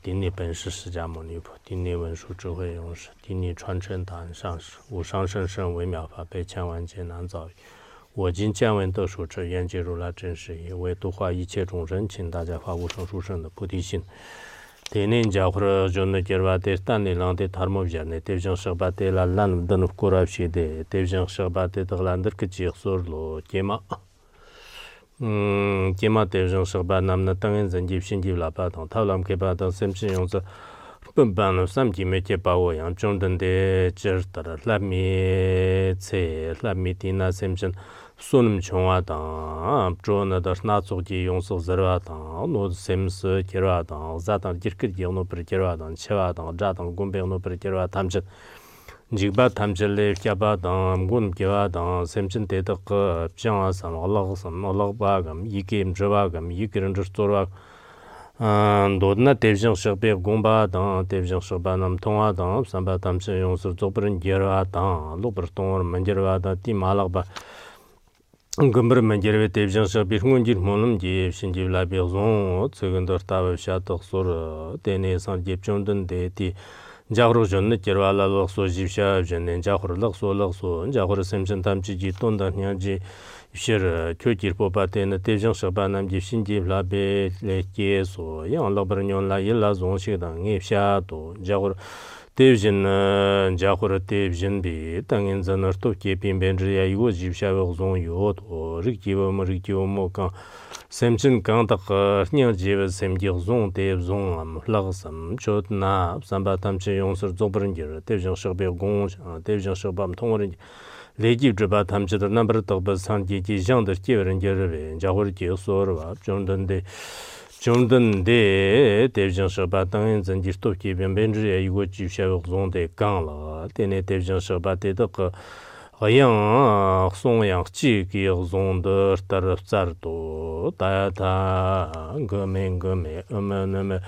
顶礼本师释迦牟尼佛，顶礼文殊智慧勇士，顶礼传承大恩上师，无上甚深微妙法，被千万劫难遭遇。我今见闻得受持，愿解如来真实义，为度化一切众生，请大家发无上殊胜的菩提心。Tenin jahura jonna kirvate stani lante tharmo vjarne tevjang shagbate la lan dan korapshide tevjang shagbate taglandir kchi xorlo kema kema tevjang shagba namna tangen zanjib shinjib la pa tang tawlam ke pa tang semshin yongsa pemban samji me ke pa wo yang chongden de chertar lami che lami tina semshin sunum chongwa dang zhona da na zogji yongso zerwa dang no sems kirwa dang za dang jirkir yongno per kirwa dang chewa dang za dang gombe yongno per kirwa tamjin jigba tamjin le kyaba dang gun kiwa dang semchin de de ge pyang sam Allah ba gam yikim zwa gam yikirin zorwa dodna tevjang shagbe gomba dang tevjang shagba nam tongwa dang samba tamjin yongso zobrin kirwa dang lobar tongor manjirwa dang ti malak ba Gumber Manjere Tevjan Shabir Munjir Monum Jev Shinjiv La Birzon, Tsugandor Tav Shatok Sor, Tene San Jepchondan de Ti Jahro Jon Kirwala Lakso Jivsha, Jen Jahor Lakso Lakso, Jahor Semson Tamchi Tonda Nyaji Shir Kyokir Popate, Tevjan Shabanam Jev Shinjiv La Be Leke So, Yang Labranion La Yella Zon Shidang, Shato, Jahor. Tevjin jahura tevjin bi tangin zanar to kepin benriya yugo jibsha zon yo to rikiwa mo kan semchin kan tak nyang jiba semji zon tev zon am lagsam chot na samba tamche yongsur zobrin gir tevjin shagbe gong tevjin shagbam tongrin leji driba tamche dar number tak ba san ji jang dar keverin gerbe jahura ji sorwa Jondon de Tevjan Shaba Tangin Zanjir Toki Benbenji Yugo Jivsha Zon de Gangla, Tene Tevjan Shaba de Hayang Song Yang Chi Ki Zon de Taraf Zarto, Tayata Gome Umaname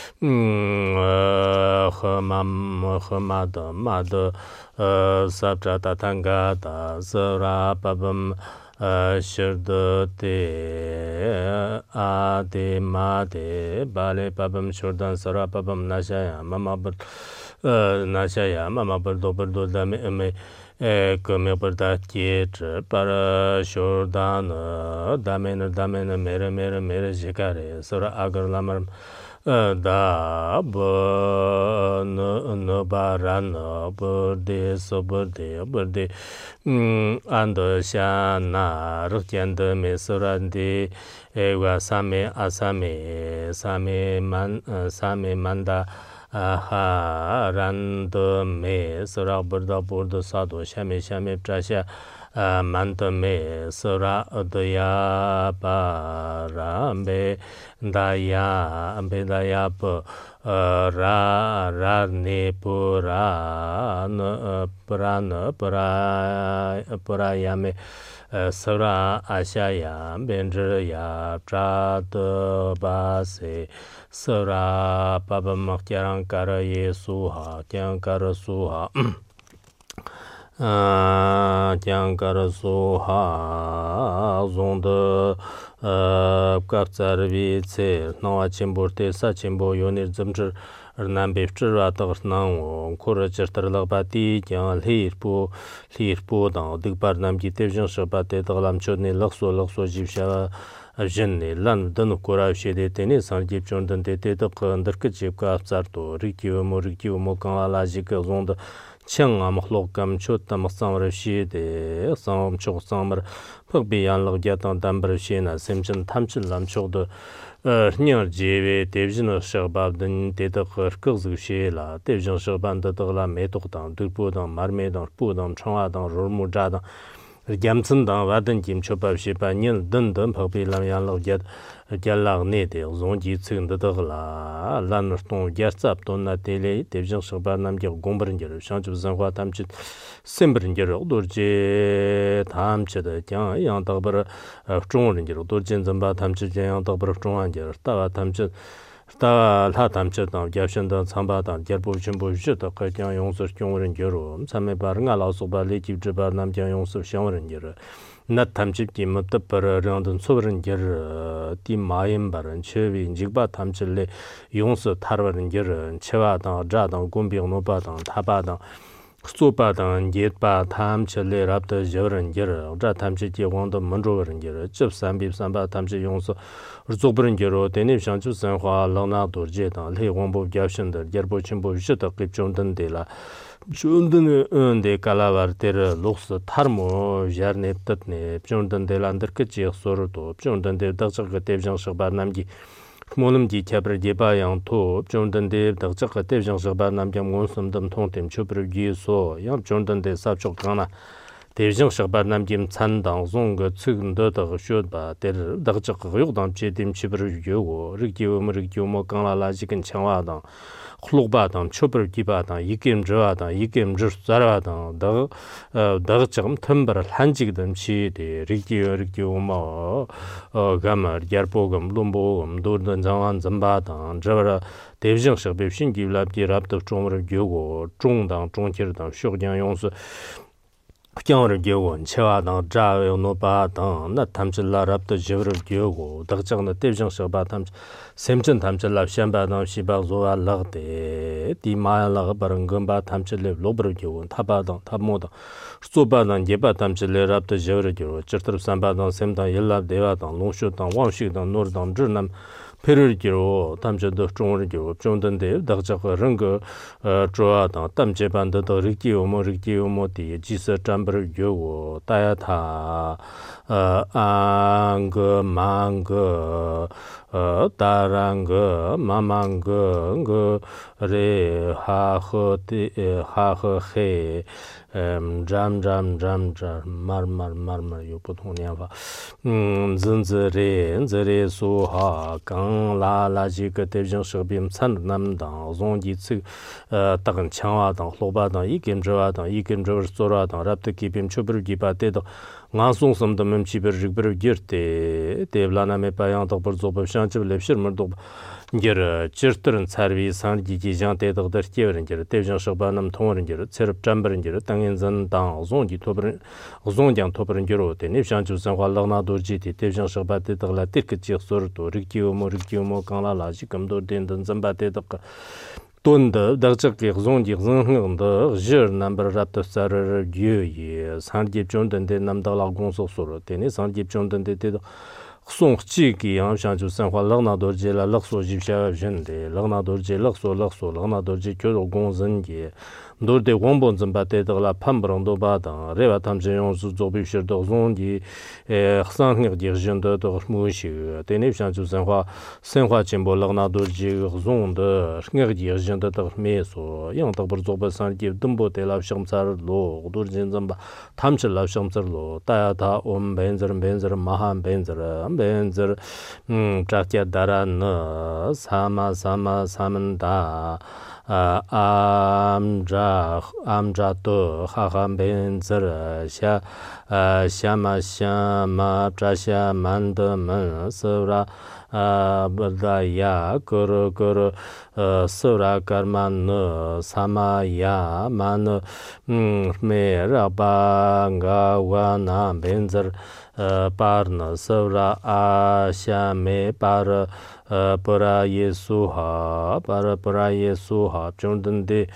Hamada Mada Sabjata Tangata Zara Babam Shirda te ade made bale babam shurdan sara babam nashaya mama bar do dame me kome barda ke para shurdan dame mere jikare sara agar lamar da no baran burde ando shana rukjand me surandi ewa same manda rand me sura burda sado shame prasha manda me sura adya parambe daya ra ne purayame sura ashaya benjaya prad base sura pabam kyankara yesuha kyankara suha kyankara suha zonda kapsar vice nawa chimburte sa chimbo yonir zamjir Nambe Chirwa Tagnang, Kura Chertarlabati, Yang Lirpo, Dang, Digbar Namki Tevjan Shabate, Daglam Chodne, Lakso, Jibsha, Jenne, Lan, Danu Kura Shede, Tene, San Jibchon, Dante, Underkachipka, Sarto, Rikiwo Mokan, Lajika, Zonda, Chang Amhlokam, Chotam, Samra Shede, Sam Chok Samar, Pugbian Lagjatan, Dambar Shena, Simchan, Tamchin Lam Chokdo. Nyar jewe tevjin shagbab den teta khurkig zushe la tevjin shagban da dagla metok dang dulpo dang marme dang pu dang changwa dang rormu ja dang gyamtsin dang wadan jim chobab she ba nyil den phagbe lam yang log jat gyallag ne de zong ji tsing da dagla lan ton gyartsap ton na tele tevjin shagban nam ge gombrin ge shangju zanghwa tamchit sembrin ge dorje tamche da kyang yang dagbar zhongrin ge dorje zamba tamche yang dagbar zhongwan ge tawa tamche 다 라탐체당 야션당 참바당 결부 전부 주도 거장 용서 경원은 결로 참에 바르가 라소바 레집지바 남장 용서 샤원은 결 나 탐집기 못버러런던 소버는 결 디마임 바른 최위 인직바 탐질레 용서 타르는 결은 체와당 자당 공병노바당 타바당 소바당 예바 탐질레 랍더 저런 결 자 탐지기 왕도 먼저버는 결 접삼비삼바 탐지 용서 조버는 결로 대립상 주선화 랑나도르제당 레원보 잡신더 결보침보 주다 급종던데라 존드는 데 칼라바르테르 록스 타르모 자르넵tat네 존던데란더 끝지 소르도 존던데 닥적가 대장석 바남기 모름지 차브르 제바양 토 존던데 닥적가 대장석 바남경 몬섬덤 통템 추브르 기소 양 존던데 삽적가나 대장석 바남김 찬당 종거 측은더더 쇼바 데르 닥적가 요당 제딤 치브르 요고 르기오므르기오모 강라라지근 창와당 훌룩바당 초벌 기바당 이겜저와당 이겜저 자라당 더 조금 텀벌 한지거든 시데 리기오모 가마 야르보금 룸보금 도르던 장안 점바당 저라 대정석 배신기랍디 랍도 종을 교고 중당 중결당 쇼장 용수 경을 교원 체와당 자요 노바당 나 탐질라랍도 저를 교고 덕장의 대정석 바탐 샘전 탐질랍 샴바당 시바조와 라데 디마야라 바른금바 탐질레 로브르 교원 타바당 탑모당 소바당 예바 탐질레랍도 저를 교고 저트르 삼바당 샘당 일랍 대와당 농쇼당 왕식당 노르당 저남 페르기로 담저도 종르기로 종던데 닥자가 런거 조아다 담제반도 리기오모디 지서 잠버를 요고 따야타 안거 망거 따랑거 마망거 그레 하허티 하허헤 잠잠 말말 요 보통이야 진저레 소하 강라라지가 대정석빔 산남당 종지츠 다근 창화당 로바당 이김저와당 소라당 랍트기빔 추브르기바데도 ngasungsam da mem chiber jibber gerte devlaname payan da burzob shanchi lepshir murdo ger chirtrin sarvi sangi gijan te da derkeverin ger devjan shabanam tonrin ger serp jamberin ger tangin zan dang zongi tobrin zongyang tobrin ger ote ne shanchi san walagna dorji te devjan shabate da la tek chi sor to rigiomo kanla la ji kam do den dan zambate da 돈더 다적게 zonji zhengde jir number rapto sar gye sanjip chondende namdala gongso soro teni sanjip chondende de song chi gi yang shan ju san hua lagna dorje la lakso jibsha jende lagna dorje lakso lagna dorje kyo gong zhen ge dorde wongbon zamba te de la pambrang do ba da rewa tamje yong zu zo bi shir de zonji xsan ngir dir jende de mu shi teni shan ju san hua chimbo lagna dorje zong de ngir dir jende de me so yang da bur zo ba san gi dumbo te la sham sar lo dorje zamba tamche la sham sar lo ta da om benzer mahan benzer 작게 다라나 사마 사만다 암자도 하함 benzer 샤마 자샤 만드만 서라 버다야 거거 서라 karman samaya man merabanga wana benzer parna savra ashame par para yesuha chondende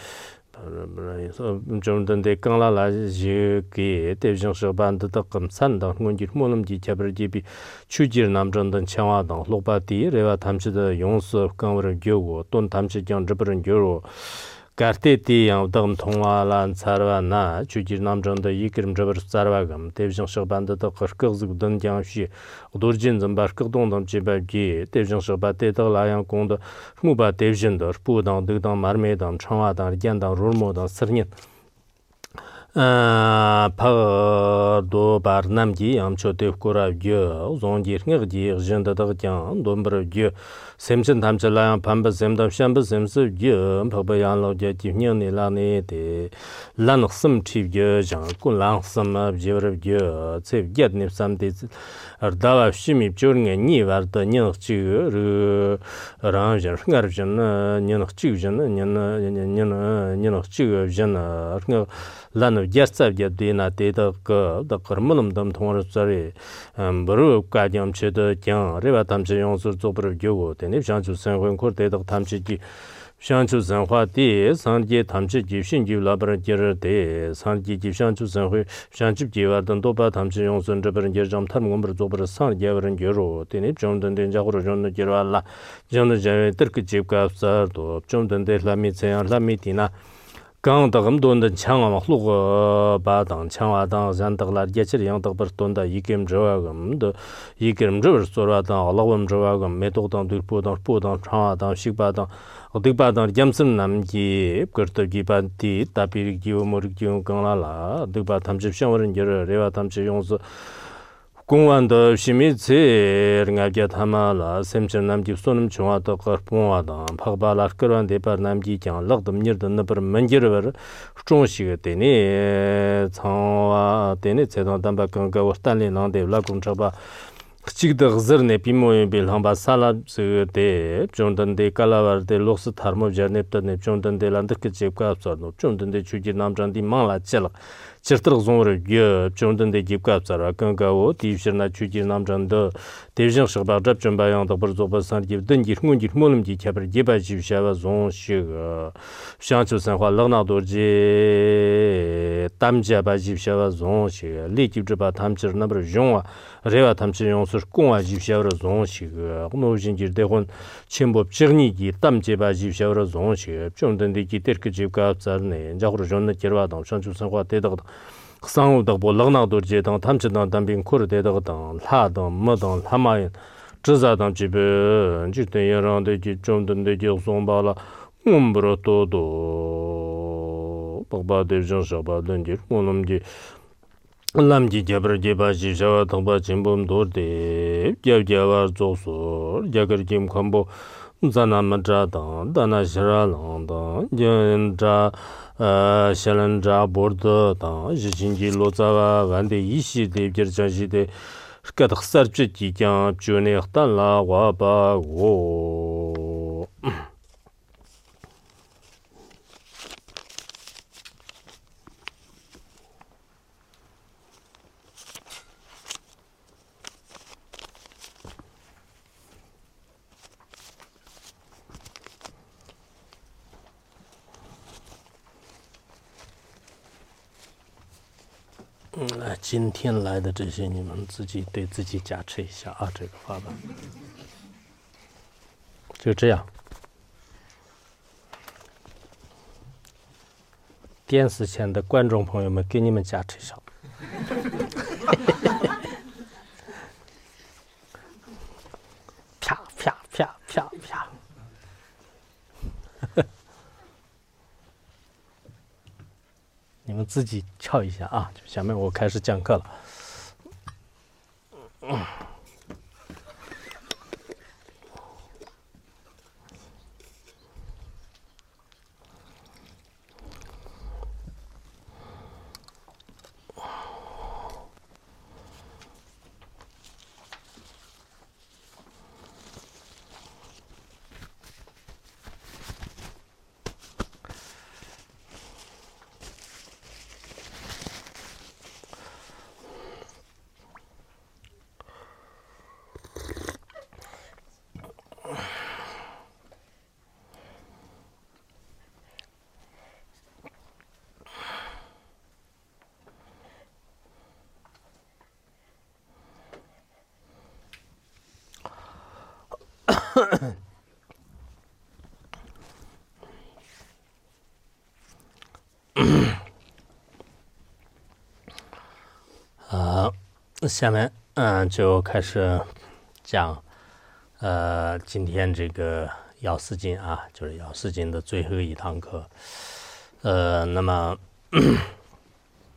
정던데 강라라 지게 대정 서반도 덕금 산다 문지 모놈지 잡르지비 추질 남전던 창화당 로바디 레와 담치의 용서 강으로 교고 돈 담치경 접르는 교로 가르테티 양덕음 통화란 사르와나 추질 남전도 이기름 접르 사르와감 대정 서반도 거스거즈 던장시 도르진 점바스거동 담치바기 대정 서바테도 라양 공도 무바 대진더 부당 득당 마르메당 창화당 겐당 롤모당 서린 파도 바르남기 암초데 코라비어 zongi ngirgi jinda dagjan dombrgi semsen tamchala pamba semdam shamba semse ge pabayan lo ge jimnyen ni la ne de lan sim chibge jang kun lang sim bjirge tsev get ne samde ardava shimi pjornge ni varda nyen chi ru ranger ngarjan nyen chi jan nyen chi jan lan gertsa ge de na de da qirmulum dam thong zari bru ka jam che de jang re ba tam che yong su zo bru gyo go de ne shang chu san wen ko de da tam che ji shang chu san hua de san ji tam che ji xin ji la bra ge re de san ji ji shang chu san hui shang ji ji wa dan do ba tam che yong sun zhe bra ge jam tam ngom bru zo bra san ge wen ge ro de ne jong den den ja ro jong de ge wa la jong de ja de ke ji ka sa do jong den de la mi chen la mi ti na刚的很多的枪啊，路个把当枪啊当咱得了，也是样得不是多的，一个人这个的，一个人这个做了当，老我们这个没多当对不当枪啊当西巴当，我对巴当jamsen nam ji，个的基本的大比基我们就讲了，对吧？他们是像我人家这话，他们是用是。公安的西米子，人家叫他们了，甚至南极索能穷啊，到个公安的，怕把那个人的把南极讲，老的米的那不是门节的，中西个的呢，从啊的呢，才当把刚刚我单里浪的拉工车吧。Chik da ghazir ne pimo bil hamba sala de chondan de kalavar de loks tharmo jarnep ta ne chondan de landak ke jebka apsar no chondan de chuji namjan di mangla chela chirtir zongre ye chondan de jebka apsar akanga o divshirna chuji namjan de devjin shigba jab chomba yang da bar zoba san gi den gi ngun gi molum gi chabar geba ji shawa zong shi shang chu san hwa lagna dor ji tamja ba ji shawa zong shi li ji ba tamchir na bar jong rewa tamchi yongsu kongwa jibshawra zongshi no jinjir dehon chenpo pchigni gi tamjeba jibshawra zongshi chomdandi ki terki jibka apsarne jakhur zhonna kirwa dang shanchu sanhwa dedag sangu dagbo lagnak dorje dang tamchi dang dambing kur dedag dang la dang ma dang lamayin zhiza dang jibe jirten yarangde ji chomdandi ji zongba la umbra todo bagba devjan shaba danjir monam ji lamji jabra jeba ji jawa thangba chimbom dorde jawar zoso jagar jim khambo zana matra dang dana shara lang dang jandra shalandra borda dang jichinji lozawa wande ishi de jirjanji de kat khsar chi jang chune khtan la wa ba wo今天来的这些你们自己对自己加持一下啊，这个法本就这样。电视前的观众朋友们，给你们加持一下。啪啪啪啪啪。你们自己敲一下啊！下面我开始讲课了。下面就开始讲今天这个药师经啊，就是药师经的最后一堂课。那么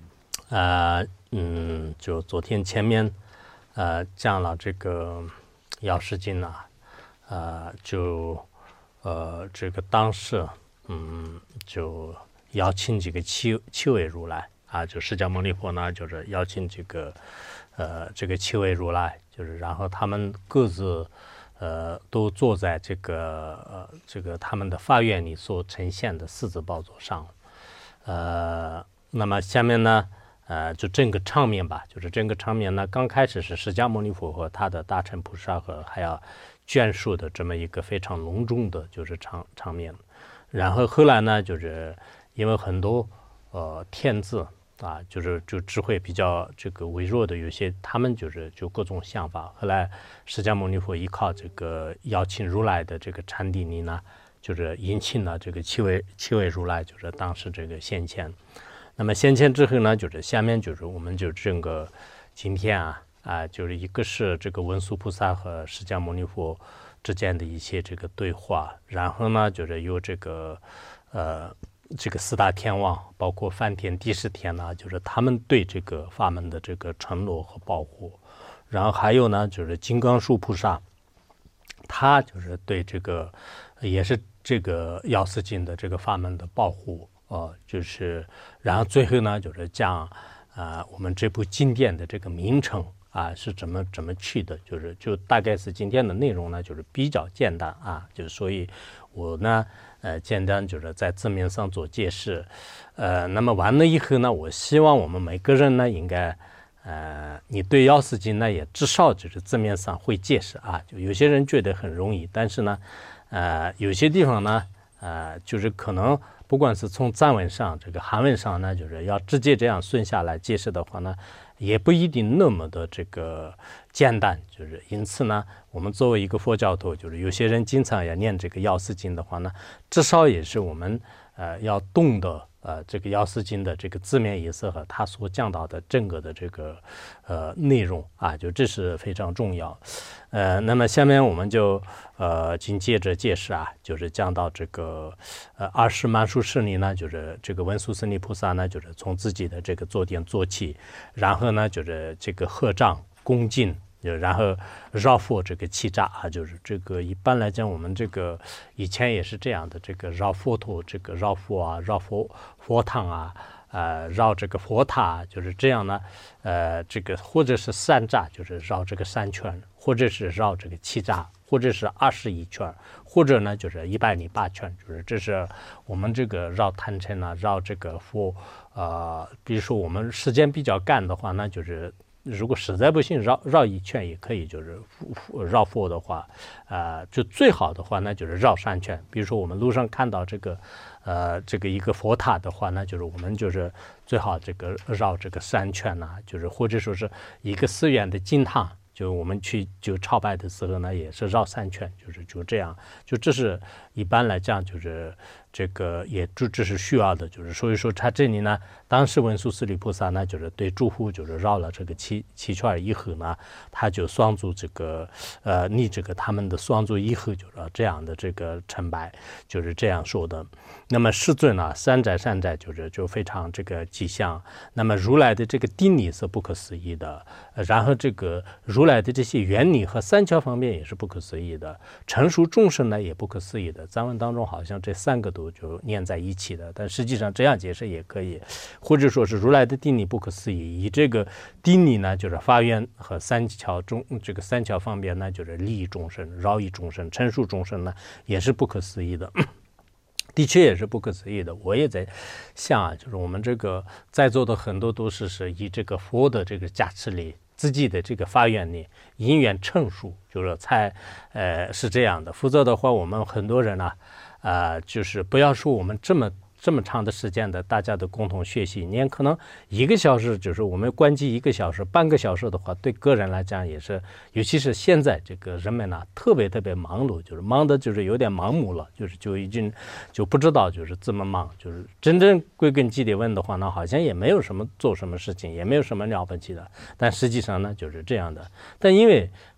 就昨天前面讲了这个药师经啊，这个当时就邀请几个七位如来啊，就释迦牟尼佛呢，就是邀请这个七位如来，就是然后他们各自都坐在这个他们的法院里所呈现的四字宝座上，那么下面呢，就整个场面吧，就是整个场面呢，刚开始是释迦牟尼佛和他的大乘菩萨和还有眷属的这么一个非常隆重的就是场面，然后后来呢，就是因为很多天子啊，就智慧比较这个微弱的，有些他们就各种想法。后来释迦牟尼佛依靠这个邀请如来的这个禅定力呢，就是引请了这个七位如来，就是当时这个现前。那么现前之后呢，就是下面就是我们就整个今天就是一个是这个文殊菩萨和释迦牟尼佛之间的一些这个对话，然后呢，就是有这个四大天王，包括梵天、帝释天呢，就是他们对这个法门的这个承诺和保护，然后还有呢，就是金刚树菩萨，他就是对这个也是这个药师经的这个法门的保护，就是然后最后呢，就是讲我们这部经典的这个名称是怎么去的，就大概是今天的内容呢，就是比较简单就是所以我呢简单就是在字面上做解释，那么完了以后呢，我希望我们每个人呢应该你对药师经呢也至少就是字面上会解释就有些人觉得很容易，但是呢有些地方呢就是可能不管是从藏文上这个韩文上呢，就是要直接这样顺下来解释的话呢，也不一定那么的这个简单，就是因此呢，我们作为一个佛教徒，就是有些人经常要念这个药师经的话呢，至少也是我们要懂得这个药师经的这个字面意思和他所讲到的整个的这个内容就这是非常重要。那么下面我们就紧接着解释就是讲到这个20曼殊室里呢，就是这个文殊师利菩萨呢，就是从自己的这个坐垫坐起，然后呢就是这个合掌恭敬，然后绕佛这个七匝就是这个一般来讲我们这个以前也是这样的，这个绕佛陀，这个绕佛绕佛堂绕这个佛塔，就是这样呢，这个或者是三匝，就是绕这个3圈，或者是绕这个7匝，或者是21圈，或者呢就是108圈，就是这是我们这个绕坛城绕这个佛，比如说我们时间比较赶的话，那就是如果实在不行绕1圈也可以，就是绕佛的话，就最好的话那就是绕3圈。比如说我们路上看到这个一个佛塔的话，那就是我们就是最好这个绕这个3圈就是或者说是一个寺院的经堂，就我们去就朝拜的时候呢，也是绕3圈，就这样，就这是一般来讲就是这个也这是需要的，就是所以说他这里呢，当时文殊师利菩萨呢，就是对诸佛就是绕了这个七圈以后呢，他就双足这个你这个他们的双足以后就是这样的这个称拜，就是这样说的。那么世尊三载就非常这个吉祥。那么如来的这个定理是不可思议的，然后这个如来的这些原理和三桥方面也是不可思议的，成熟众生呢也不可思议的。藏文当中好像这3个都就念在一起的，但实际上这样解释也可以，或者说是如来的定理不可思议，以这个定理呢就是发愿和三桥方面呢就是利益众生、饶益众生、成熟众生呢也是不可思议的。的确也是不可思议的。我也在想就是我们这个在座的很多都是以这个佛的这个加持力，自己的这个发愿力因缘成熟，就是才是这样的。否则的话，我们很多人就是不要说我们这么长的时间的大家的共同学习，你可能1个小时，就是我们关机1个小时、半个小时的话，对个人来讲也是，尤其是现在这个人们特别忙碌，就是忙的就是有点盲目了，就已经就不知道就是这么忙，就是真正归根结底问的话呢，好像也没有什么做什么事情，也没有什么了不起的，但实际上呢就是这样的。但因为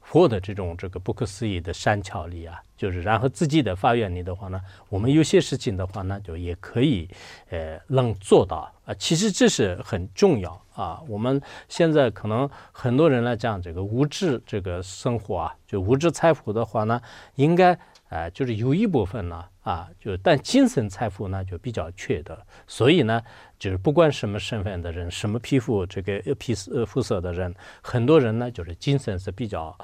佛的这种不可思议的善巧力啊，就是然后自己的发愿力的话呢，我们有些事情的话呢，就也可以能做到啊。其实这是很重要啊。我们现在可能很多人来讲物质生活啊，就物质财富的话呢，应该就是有一部分呢但精神财富呢就比较缺的，所以呢，就是不管什么身份的人，什么肤色的人，很多人呢就是精神是比较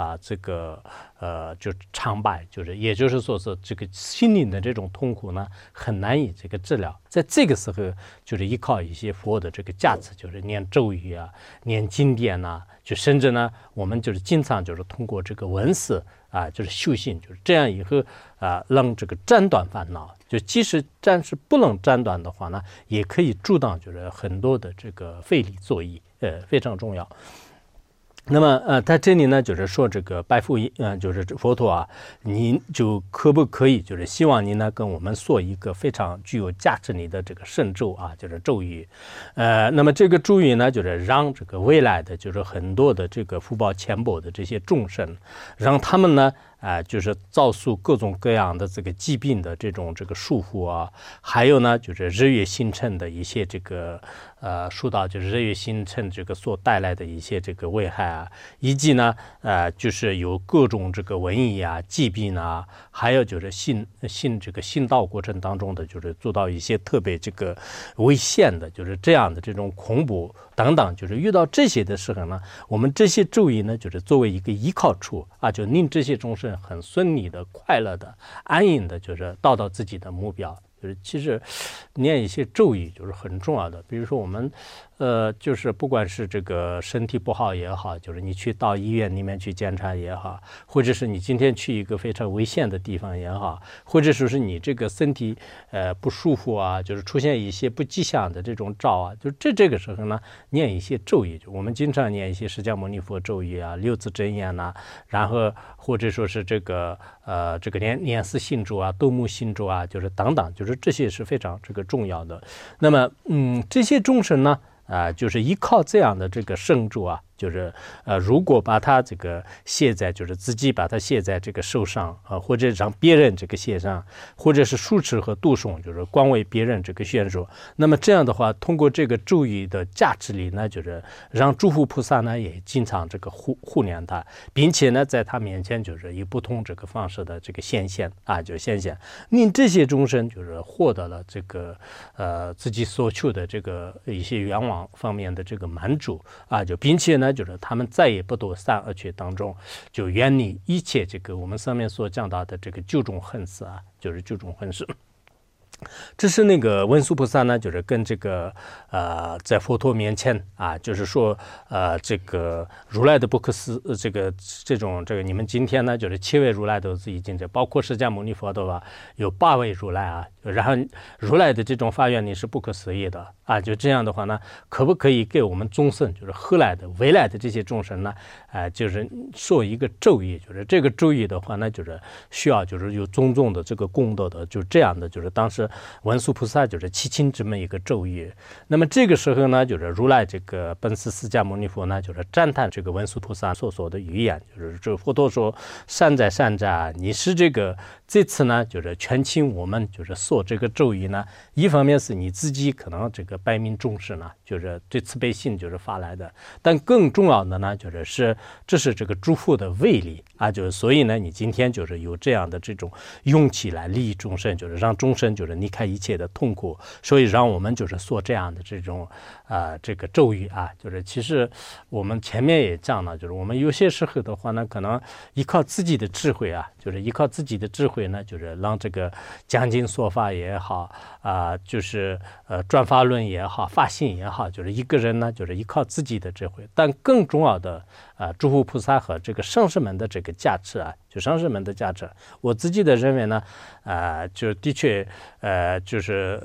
就苍白，也就是说是心灵的这种痛苦呢很难以治疗。在这个时候，就是依靠一些佛的价值，就是念咒语啊，念经典啊，就甚至呢，我们经常通过文字就是修行，就是这样以后让斩断烦恼。就即使暂时不能斩断的话呢，也可以阻挡很多的费力作意，非常重要。那么在这里呢，就是说拜复就是佛陀啊，您就可不可以希望您呢跟我们说一个非常具有价值力的圣咒啊，就是咒语。那么这个咒语呢，就是让未来的很多的福报浅薄的这些众生，让他们呢就是遭受各种各样的疾病的这种束缚啊，还有呢就是日月星辰的一些受到日月星辰所带来的一些危害啊，以及呢就是有各种瘟疫啊、疾病啊，还有信道过程当中的做到一些特别危险的这样的这种恐怖等等，遇到这些的时候呢，我们这些咒语呢作为一个依靠处啊，就令这些众生很顺利的、快乐的、安逸的到自己的目标。其实念一些咒语很重要的，比如说我们不管是身体不好也好，你去到医院里面去检查也好，或者是你今天去一个非常危险的地方也好，或者说是你身体不舒服啊，出现一些不吉祥的这种兆啊，这个时候呢，念一些咒语，我们经常念一些释迦牟尼佛咒语啊、六字真言呐，然后或者说是念四心咒啊、斗木心咒啊，等等，这些是非常重要的。那么这些众生呢就是依靠这样的圣咒啊，如果把它写在自己把它写在手上啊，或者让别人写上，或者是书持和读诵，光为别人宣说，那么这样的话，通过咒语的价值力呢，让诸佛菩萨呢也经常护念他，并且呢在他面前以不同方式的显现啊，显现，令这些众生获得了自己所求的一些愿望方面的满足啊，并且呢他们再也不堕三恶趣当中，远离一切我们上面所讲到的九种恨死啊，九种恨死。这是文殊菩萨呢，跟在佛陀面前啊，说如来的不可思这种你们今天呢7位如来都是已经包括释迦牟尼佛的话有8位如来啊，然后如来的这种发愿力是不可思议的啊，这样的话呢，可不可以给我们众生后来的未来的这些众生呢说一个咒语，这个咒语的话呢需要有种种的功德的，这样的当时文殊菩萨祈请这么一个咒语。那么这个时候呢如来本师释迦牟尼佛呢赞叹文殊菩萨所说的语言，佛陀说善哉善哉，你是这次呢全请我们说这个咒语呢，一方面是你自己可能百名众生呢对慈悲心发来的，但更重要的呢这是诸佛的威力啊，所以呢你今天有这样的这种勇气来利益众生，让众生离开一切的痛苦，所以让我们说这样的这种咒语啊，其实我们前面也讲了，我们有些时候的话呢，可能依靠自己的智慧啊，依靠自己的智慧呢，让讲经说法也好啊，转法轮也好，发心也好，一个人呢依靠自己的智慧，但更重要的诸佛菩萨和上师们的加持啊，上师们的加持，我自己的认为呢的确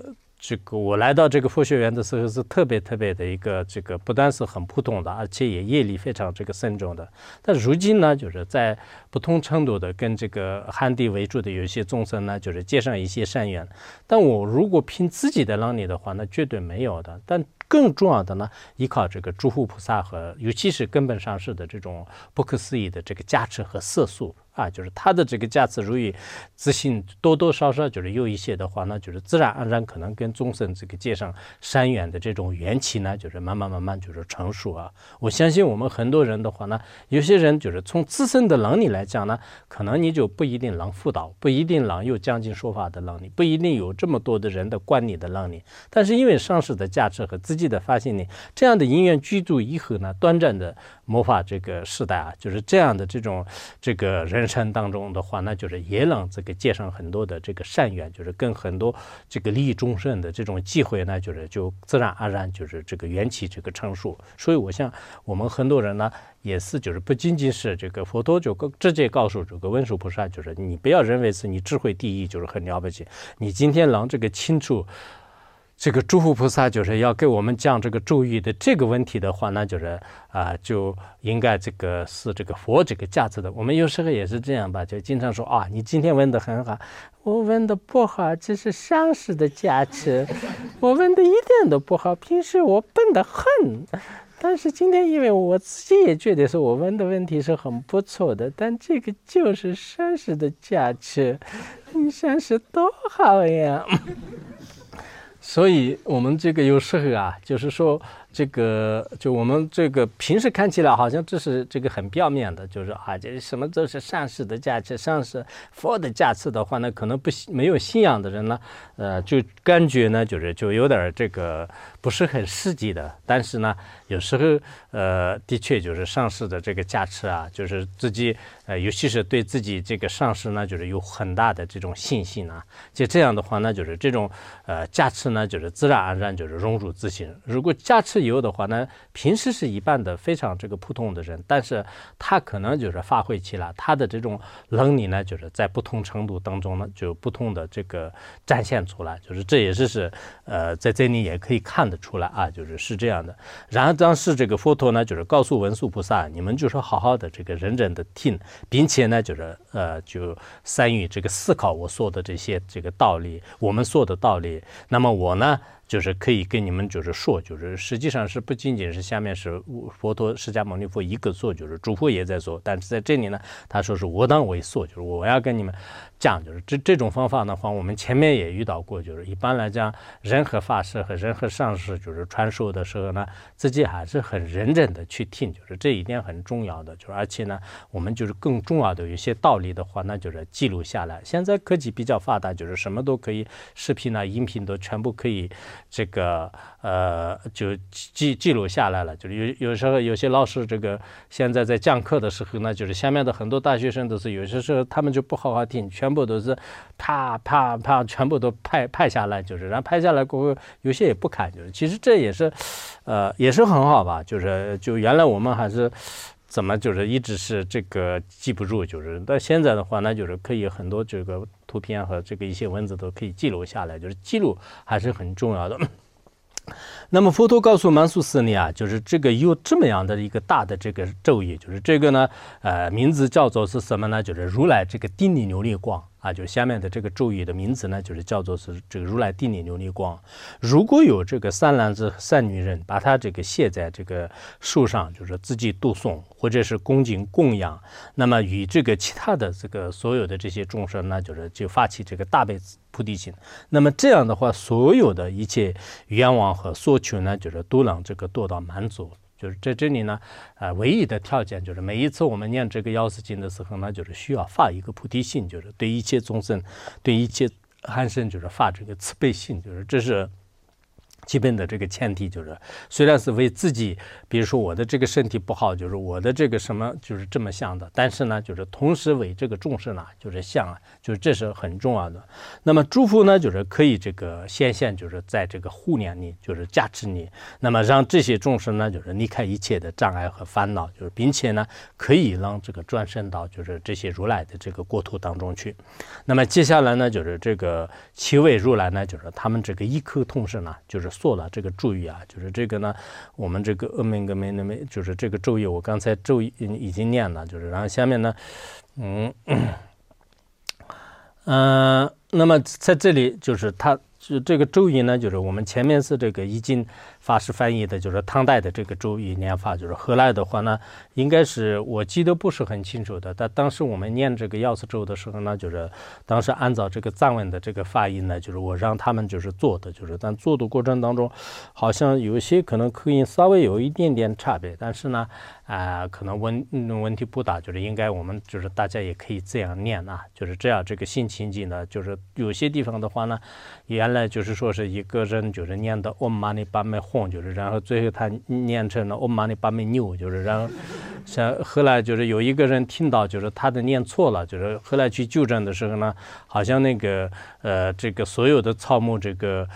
这个我来到这个佛学院的时候是特别的一个这个不但是很普通的，而且也业力非常这个深重的。但如今呢，就是在不同程度的跟这个汉地为主的有一些众生呢，就是结上一些善缘。但我如果凭自己的能力的话，那绝对没有的。但更重要的呢，依靠这个诸佛菩萨和尤其是根本上师的这种不可思议的这个加持和色素啊，就是他的这个加持，如果自信多少就是有一些的话呢，就是自然而然可能跟众生这个结上善缘的这种缘起呢，就是慢慢就是成熟啊。我相信我们很多人的话呢，有些人就是从自身的能力来讲呢，可能你就不一定能辅导，不一定能有讲经说法的能力，不一定有这么多的人的管理的能力，但是因为上师的加持和自己的发心力，这样的因缘具足以后呢，短暂的魔法这个时代啊，就是这样的这个人生当中的话，那就是也能这个结上很多的这个善缘，就是跟很多这个利益众生的这种机会呢，就自然而然就是这个缘起这个成熟。所以我想我们很多人呢，也是就是不仅仅是这个佛陀就直接告诉这个文殊菩萨，就是你不要认为是你智慧第一就是很了不起，你今天能这个清楚这个诸佛菩萨就是要给我们讲这个咒语的这个问题的话，那就是就应该这个是这个佛这个价值的。我们有时候也是这样吧，就经常说啊，你今天问的很好，我问的不好，这是上师的加持，我问的一点都不好，平时我笨得很。但是今天因为我自己也觉得是我问的问题是很不错的，但这个就是上师的加持，你上师多好呀。所以我们这个有时候啊，就是说这个就我们这个平时看起来好像这是这个很表面的，就是这什么都是上师的加持，上师佛的加持的话呢，可能没有信仰的人呢，就感觉呢就有点这个不是很实际的。但是呢，有时候的确就是上师的这个加持啊，就是自己尤其是对自己这个上师呢，就是有很大的这种信心啊。就这样的话呢，就是这种加持呢，就是自然而然就是融入自心。如果加持有的话呢，平时是一般的非常这个普通的人，但是他可能就是发挥起来他的这种能力呢，就是在不同程度当中呢，就不同的这个展现出来，就是这也是在这里也可以看得出来啊，是这样的。然后当时这个佛陀呢，就是告诉文殊菩萨，你们就是好好的这个认真的听，并且呢，就善于这个思考我说的这些这个道理，我们说的道理。那么我呢，就是可以跟你们就是说，就是实际上是不仅仅是下面是佛陀释迦牟尼佛一个说，就是诸佛也在说，但是在这里呢，他说是我当为说，就是我要跟你们讲，就是这种方法的话，我们前面也遇到过，就是一般来讲，任何法师和任何上师就是传授的时候呢，自己还是很认真的去听，就是这一点很重要的，就是而且呢，我们就是更重要的有些道理的话，那就是记录下来。现在科技比较发达，就是什么都可以，视频啊、音频都全部可以这个就记录下来了。就是有时候有些老师这个现在在讲课的时候呢，就是下面的很多大学生都是有些时候他们就不好好听，全部都是啪，全部都拍下来，就是然后拍下来过后，有些也不看，就是其实这也是很好吧，就原来我们还是怎么就是一直是这个记不住，就是但现在的话呢，就是可以很多这个图片和这个一些文字都可以记录下来，就是记录还是很重要的。那么佛陀告诉曼殊舍利啊，就是这个有这么样的一个大的这个咒语，就是这个呢，名字叫做是什么呢？就是如来这个定力琉璃光啊，就是下面的这个咒语的名字呢，就是叫做是这个如来定力琉璃光。如果有这个善男子、善女人把它这个写在这个树上，就是自己读诵或者是恭敬供养，那么与这个其他的这个所有的这些众生呢，就发起这个大悲菩提心。那么这样的话，所有的一切愿望和所求呢，就是都能这个得到满足。就是在这里呢，唯一的条件就是每一次我们念这个药师经的时候呢，就是需要发一个菩提心，就是对一切众生、对一切汉生，就是发这个慈悲心，就是这是基本的这个前提就是，虽然是为自己，比如说我的这个身体不好，就是我的这个什么就是这么想的，但是呢，就是同时为这个众生呢，就是想啊，就是这是很重要的。那么祝福呢，就是可以这个显现，就是在这个护念你，就是加持你，那么让这些众生呢，就是离开一切的障碍和烦恼，就是并且呢，可以让这个转生到就是这些如来的这个国土当中去。那么接下来呢，就是这个7位如来呢，就是他们这个异口同声呢，就是说了这个咒语啊，就是这个呢，我们这个阿弥陀佛，就是这个咒语，我刚才咒语已经念了，就是然后下面呢，那么在这里就是它这个咒语呢，就是我们前面是这个已经法师翻译的，就是唐代的这个咒语念法，就是后来的话呢，应该是我记得不是很清楚的，但当时我们念这个药师咒的时候呢，就是当时按照这个藏文的这个发音呢，就是我让他们就是做的，就是但做的过程当中，好像有些可能口音稍微有一点点差别，但是呢，可能问题不大，就是应该我们就是大家也可以这样念啊，就是这样这个心情境呢，就是有些地方的话呢，原来就是说是一个人就是念的 Om Mani Padme Hum，就是然后最后他念成了 Om Mani Padme New，就是然后像后来就是有一个人听到就是他的念错了，就是后来去纠正的时候呢，好像那个这个所有的草木这个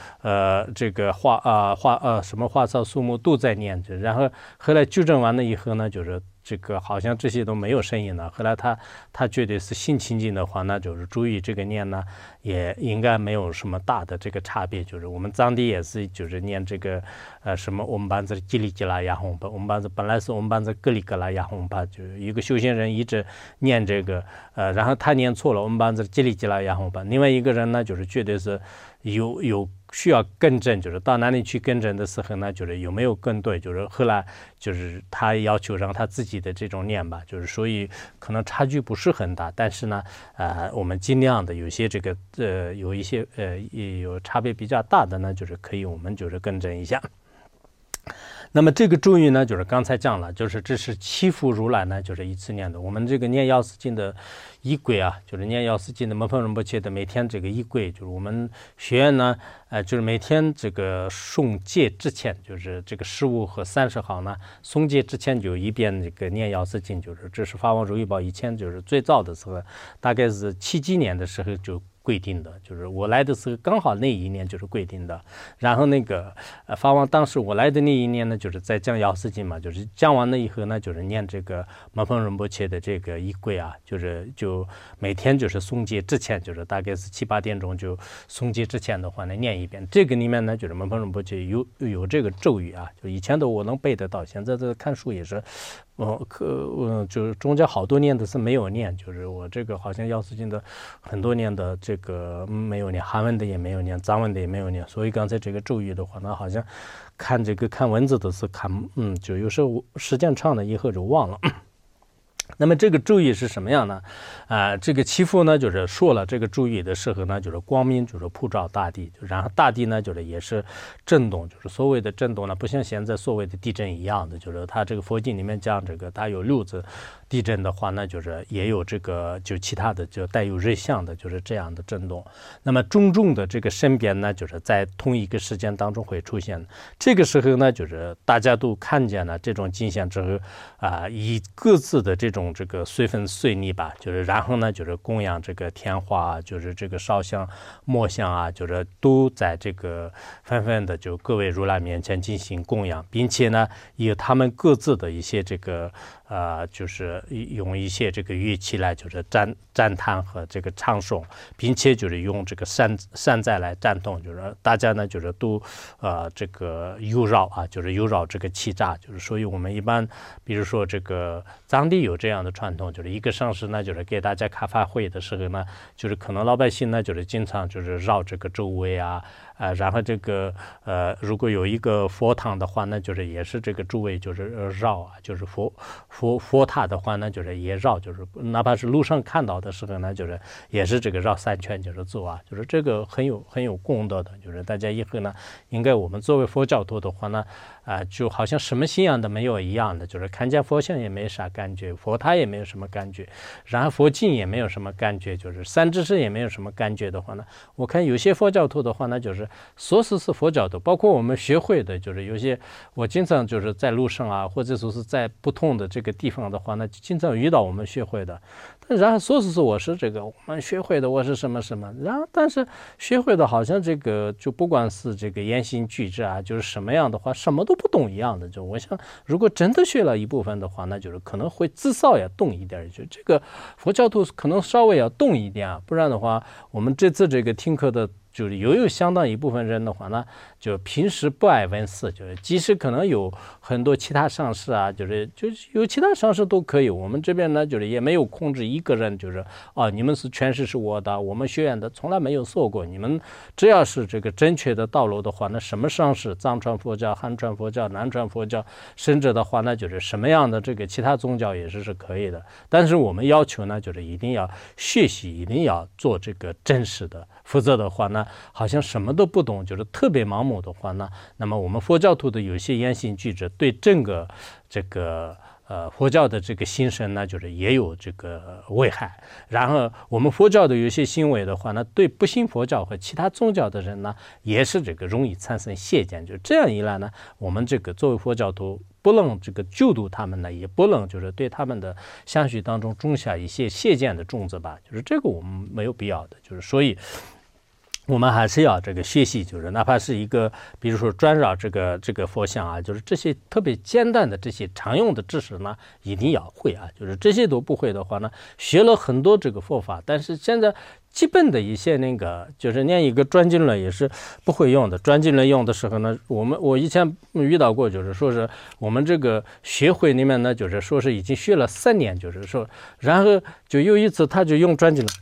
什么花草树木都在念，然后后来纠正完了以后呢，就是这个好像这些都没有声音了。后来他觉得是心清净的话，那就是注意这个念呢，也应该没有什么大的这个差别。就是我们藏地也是，就是念这个什么我们班子吉里吉拉呀红巴，我们班子本来是我们班子格里格拉呀红巴，就是一个修行人一直念这个然后他念错了，我们班子吉里吉拉呀红巴。另外一个人呢，就是觉得是有需要更正，就是到哪里去更正的时候呢，就是有没有更对，就是后来就是他要求让他自己的这种念吧，就是所以可能差距不是很大，但是呢，我们尽量的有些这个有一些有差别比较大的呢，就是可以我们就是更正一下。那么这个咒语呢，就是刚才讲了，就是这是7伏如来呢，就是一次念的。我们这个念药师经的仪轨啊，就是念药师经的门旁仁波切的每天这个仪轨，就是我们学院呢，就是每天这个诵戒之前，就是这个15和30号呢，诵戒之前就一遍这个念药师经，就是这是法王如意宝以前就是最早的时候，大概是7几年的时候就规定的，就是我来的时候刚好那一年就是规定的。然后那个法王当时我来的那一年呢，就是在讲药师经嘛，就是讲完了以后呢，就是念这个门旁仁波切的这个仪轨啊，就每天就是诵戒之前，就是大概是7、8点钟就诵戒之前的话呢念一遍。这个里面呢，就是门旁仁波切有这个咒语啊，就以前的我能背得到，现在这看书也是。就是中间好多念的是没有念，就是我这个好像药师经的很多念的这个没有念，韩文的也没有念，藏文的也没有念，所以刚才这个咒语的话呢，好像看文字的是看，就有时候时间长了以后就忘了。那么这个咒语是什么样呢？这个7伏呢，就是说了这个咒语的时候呢，就是光明就是普照大地，然后大地呢就是也是震动，就是所谓的震动呢，不像现在所谓的地震一样的，就是它这个佛经里面讲这个它有6次地震的话呢，就是也有这个就其他的就带有日相的，就是这样的震动。那么种种的这个身边呢，就是在同一个时间当中会出现。这个时候呢，就是大家都看见了这种景象之后以各自的这种这个随分随力吧，就是然后呢，就是供养这个天花，就是这个烧香、末香啊，就是都在这个纷纷的就各位如来面前进行供养，并且呢，以他们各自的一些这个就是用一些这个乐器来就是赞叹和这个唱诵，并且就是用这个山寨来赞同，就是大家呢就是都这个游绕啊，就是游绕这个气炸，就是所以我们一般比如说这个藏地有这样的传统，就是一个上师呢就是给大家开法会的时候呢，就是可能老百姓呢就是经常就是绕这个周围啊。然后这个如果有一个佛堂的话呢，就是也是这个诸位就是绕啊，就是佛塔的话呢，就是也绕，就是哪怕是路上看到的时候呢，就是也是这个绕3圈就是走啊，就是这个很有功德的，就是大家以后呢，应该我们作为佛教徒的话呢，就好像什么信仰都没有一样的，就是看见佛像也没啥感觉，佛塔也没有什么感觉，然后佛经也没有什么感觉，就是三知识也没有什么感觉的话呢，我看有些佛教徒的话呢，就是说是佛教徒，包括我们学会的，就是有些我经常就是在路上啊，或者说是在不同的这个地方的话，那经常遇到我们学会的。然后说是我是这个我们学会的，我是什么什么，然后但是学会的好像这个就不管是这个言行举止啊，就是什么样的话，什么都不懂一样的。就我想，如果真的学了一部分的话，那就是可能会至少要动一点，就这个佛教徒可能稍微要动一点啊，不然的话，我们这次这个听课的。就是有相当一部分人的话呢，就平时不爱问事，就是即使可能有很多其他上司啊，就是有其他上司都可以。我们这边呢，就是也没有控制一个人，就是你们是全是我的，我们学院的从来没有说过，你们只要是这个正确的道路的话，那什么上司，藏传佛教、汉传佛教、南传佛教，甚至的话呢，就是什么样的这个其他宗教也是可以的。但是我们要求呢，就是一定要学习，一定要做这个真实的，否则的话呢。好像什么都不懂，就是特别盲目的话呢，那么我们佛教徒的有些言行举止对整个这个佛教的这个心神呢，就是也有这个危害。然后我们佛教的有些行为的话呢，对不信佛教和其他宗教的人呢，也是这个容易产生邪见。就这样一来呢，我们这个作为佛教徒，不能这个救度他们呢，也不能就是对他们的相续当中种下一些邪见的种子吧。就是这个我们没有必要的，就是所以。我们还是要这个学习，就是哪怕是一个，比如说转绕这个佛像啊，就是这些特别简单的这些常用的知识呢，一定要会啊。就是这些都不会的话呢，学了很多这个佛法，但是现在基本的一些那个，就是连一个转经轮也是不会用的。转经轮用的时候呢，我以前遇到过，就是说是我们这个学会里面呢，就是说是已经学了3年，就是说，然后就有一次他就用转经轮。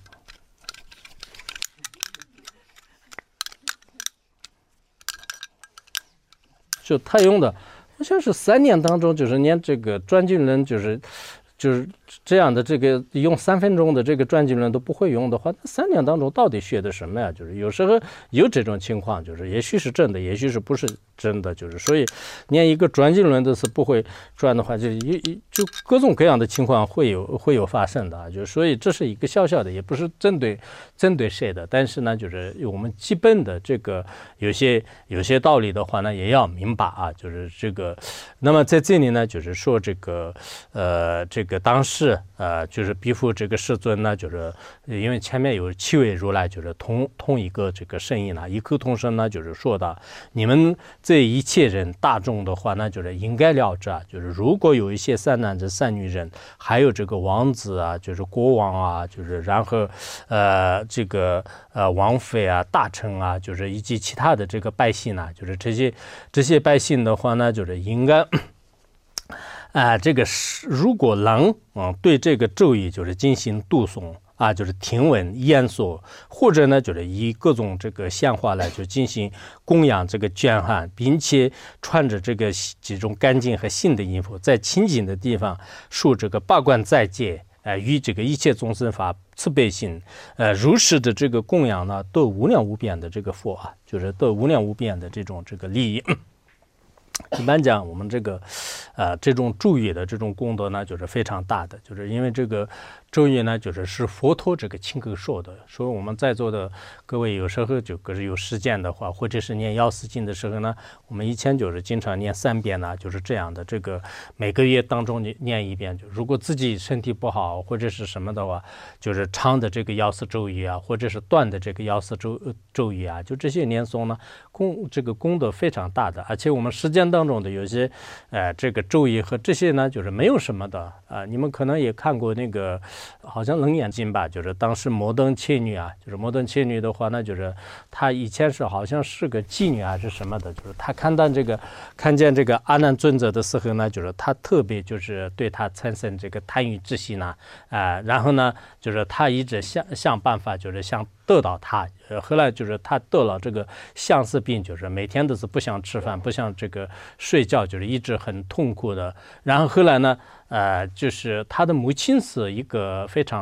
就他用的，好像是3年当中，就是连这个转经轮，就是这样的这个用3分钟的这个转经轮都不会用的话，那3年当中到底学的什么呀？就是有时候有这种情况，就是也许是真的，也许是不是真的，就是所以连一个转经轮都是不会转的话，就各种各样的情况会有发生的啊。就所以这是一个小小的，也不是针对谁的，但是呢，就是我们基本的这个有些道理的话呢，也要明白啊。就是这个，那么在这里呢，就是说这个当时就是比丘这个世尊呢，就是因为前面有7位如来，就是同一个这个声音呢，异口同声呢，就是说的，你们这一切人大众的话呢，就是应该了知啊，就是如果有一些善男子、善女人，还有这个王子啊，就是国王啊，就是然后这个王妃啊、大臣啊，就是以及其他的这个百姓啊，就是这些百姓的话呢，就是应该。这个如果能对这个咒语就是进行读诵啊，就是听闻演说，或者呢就是以各种这个显化来就进行供养这个捐汉，并且穿着这个几种干净和新的衣服，在清净的地方受这个八关斋戒，与这个一切众生法慈悲心，如实的这个供养呢，都无量无边的这个佛啊，就是都无量无边的这种这个利益。一般讲，我们这个，这种咒语的这种功德呢，就是非常大的，就是因为这个咒语呢，是佛陀这个亲口说的。所以我们在座的各位，有时候就可是有时间的话，或者是念药师经的时候呢，我们以前就是经常念3遍呢，就是这样的。这个每个月当中念1遍。就如果自己身体不好或者是什么的话，就是长的这个药师咒语啊，或者是短的这个药师咒语啊，就这些念诵呢，这个功德非常大的。而且我们实践当中的有些这个咒语和这些呢，就是没有什么的啊。你们可能也看过那个。好像《楞严经》吧，就是当时摩登伽女啊，就是摩登伽女的话呢，就是她以前是好像是个妓女还是什么的，就是她看见这个阿难尊者的时候呢，就是她特别就是对他产生这个贪欲之心呢，然后呢，就是她一直想办法，就是想得到他。后来就是他得了这个相思病，就是每天都是不想吃饭，不想这个睡觉，就是一直很痛苦的。然后后来呢，就是他的母亲是一个非常这个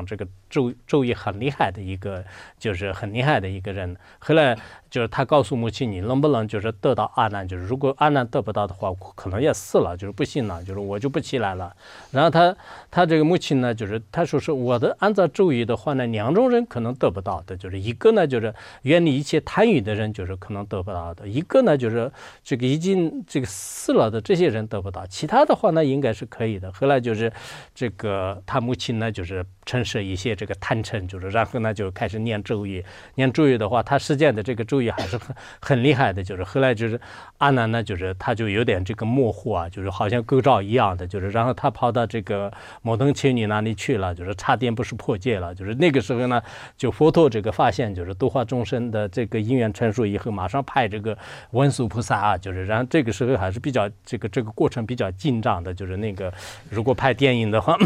咒语很厉害的一个，就是很厉害的一个人。后来就是他告诉母亲，你能不能就是得到阿难？就是如果阿难得不到的话，可能也死了，就是不行了，就是我就不起来了。然后他这个母亲呢，就是他说是我的按照咒语的话呢，两种人可能得不到的，就是一个呢就是远离一切贪欲的人，就是可能得不到的；一个呢就是这个已经这个死了的这些人得不到，其他的话呢应该是可以的。后来就是这个他母亲呢就是陈设一些这个贪嗔，就是然后呢就开始念咒语。念咒语的话，他实践的这个咒语还是很厉害的。就是后来就是阿难呢，就是他就有点这个模糊啊，就是好像构造一样的，就是然后他跑到这个摩登伽女那里去了，就是差点不是破戒了。就是那个时候呢，就佛陀这个发现，就是度化众生的这个因缘成熟以后，马上派这个文殊菩萨啊，就是然后这个时候还是比较这个过程比较紧张的，就是那个如果拍电影的话。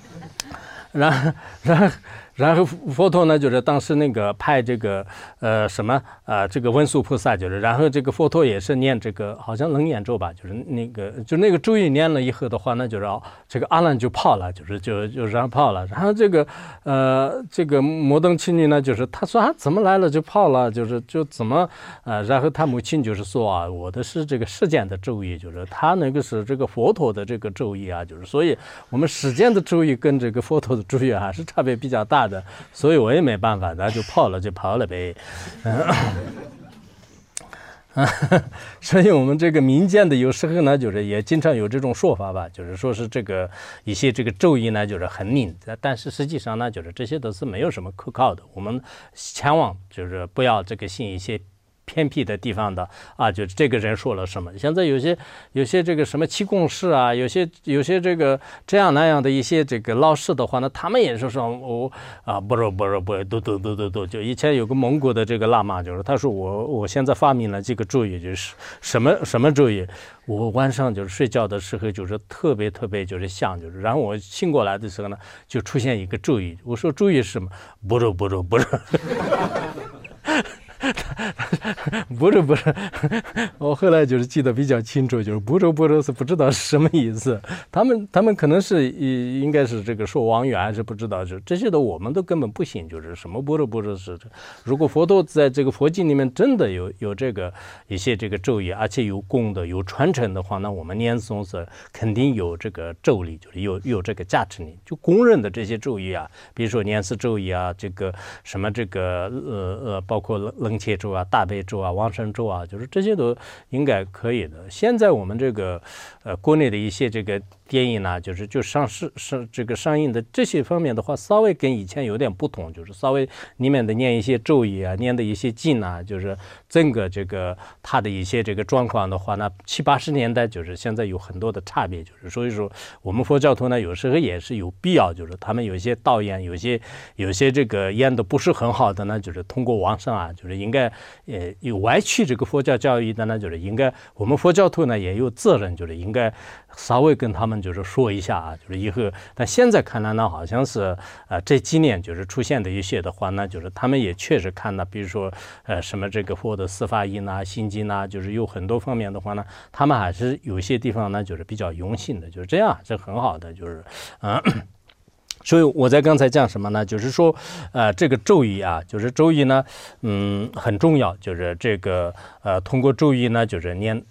然后佛陀呢，就是当时那个派这个这个文殊菩萨，就是然后这个佛陀也是念这个好像楞严咒吧，就是那个咒语念了以后的话，那就是这个阿难就跑了，就然后跑了。然后这个摩登伽女呢，就是他说怎么来了就跑了，就怎么然后他母亲就是说我的是这个世间的咒语，就是他那个是这个佛陀的这个咒语啊，就是所以我们世间的咒语跟这个佛陀的咒语还是差别比较大的，所以我也没办法，那就跑了呗。所以我们这个民间的有时候呢，就是也经常有这种说法吧，就是说是这个一些这个咒语呢，就是很灵，但是实际上呢，就是这些都是没有什么可靠的。我们千万就是不要这个信一些偏僻的地方的啊，就这个人说了什么。现在有些这个什么气功师啊，有些这个这样那样的一些这个老师的话呢，他们也是说不，都，就以前有个蒙古的这个喇嘛，就是他说我现在发明了这个咒语，就是什么咒语，我晚上就是睡觉的时候就是特别就是像，就是然后我醒过来的时候呢，就出现一个咒语，我说咒语是什么？不是。不是，我后来就是记得比较清楚，就是不是不知道是什么意思。他们可能是应该是这个说妄语，还是不知道，就这些的我们都根本不信，就是什么不是是。如果佛陀在这个佛经里面真的有这个一些这个咒语，而且有功的有传承的话，那我们念诵是肯定有这个咒力，就是有这个价值力，就公认的这些咒语啊，比如说念思咒语啊，这个什么这个包括楞伽咒啊、大悲咒啊、往生咒啊，就是这些都应该可以的。现在我们这个国内的一些这个电影呢，就上映的这些方面的话，稍微跟以前有点不同，就是稍微里面的念一些咒语啊，念的一些经啊，就是整个这个它的一些这个状况的话呢，70、80年代就是现在有很多的差别，就是所以说我们佛教徒呢，有时候也是有必要，就是他们有一些导演，有些这个演的不是很好的呢，就是通过网上啊，就是应该有歪曲这个佛教教育的呢，就是应该我们佛教徒呢也有责任，就是应该稍微跟他们就是说一下啊，就是以后。但现在看来呢，好像是这几年就是出现的一些的话呢，就是他们也确实看到，比如说什么这个佛的司法印啊、心经啊，就是有很多方面的话呢，他们还是有些地方呢就是比较用心的，就是这样是很好的，就是所以我在刚才讲什么呢？就是说，这个咒语啊，就是咒语呢，很重要。就是这个通过咒语呢，就是念。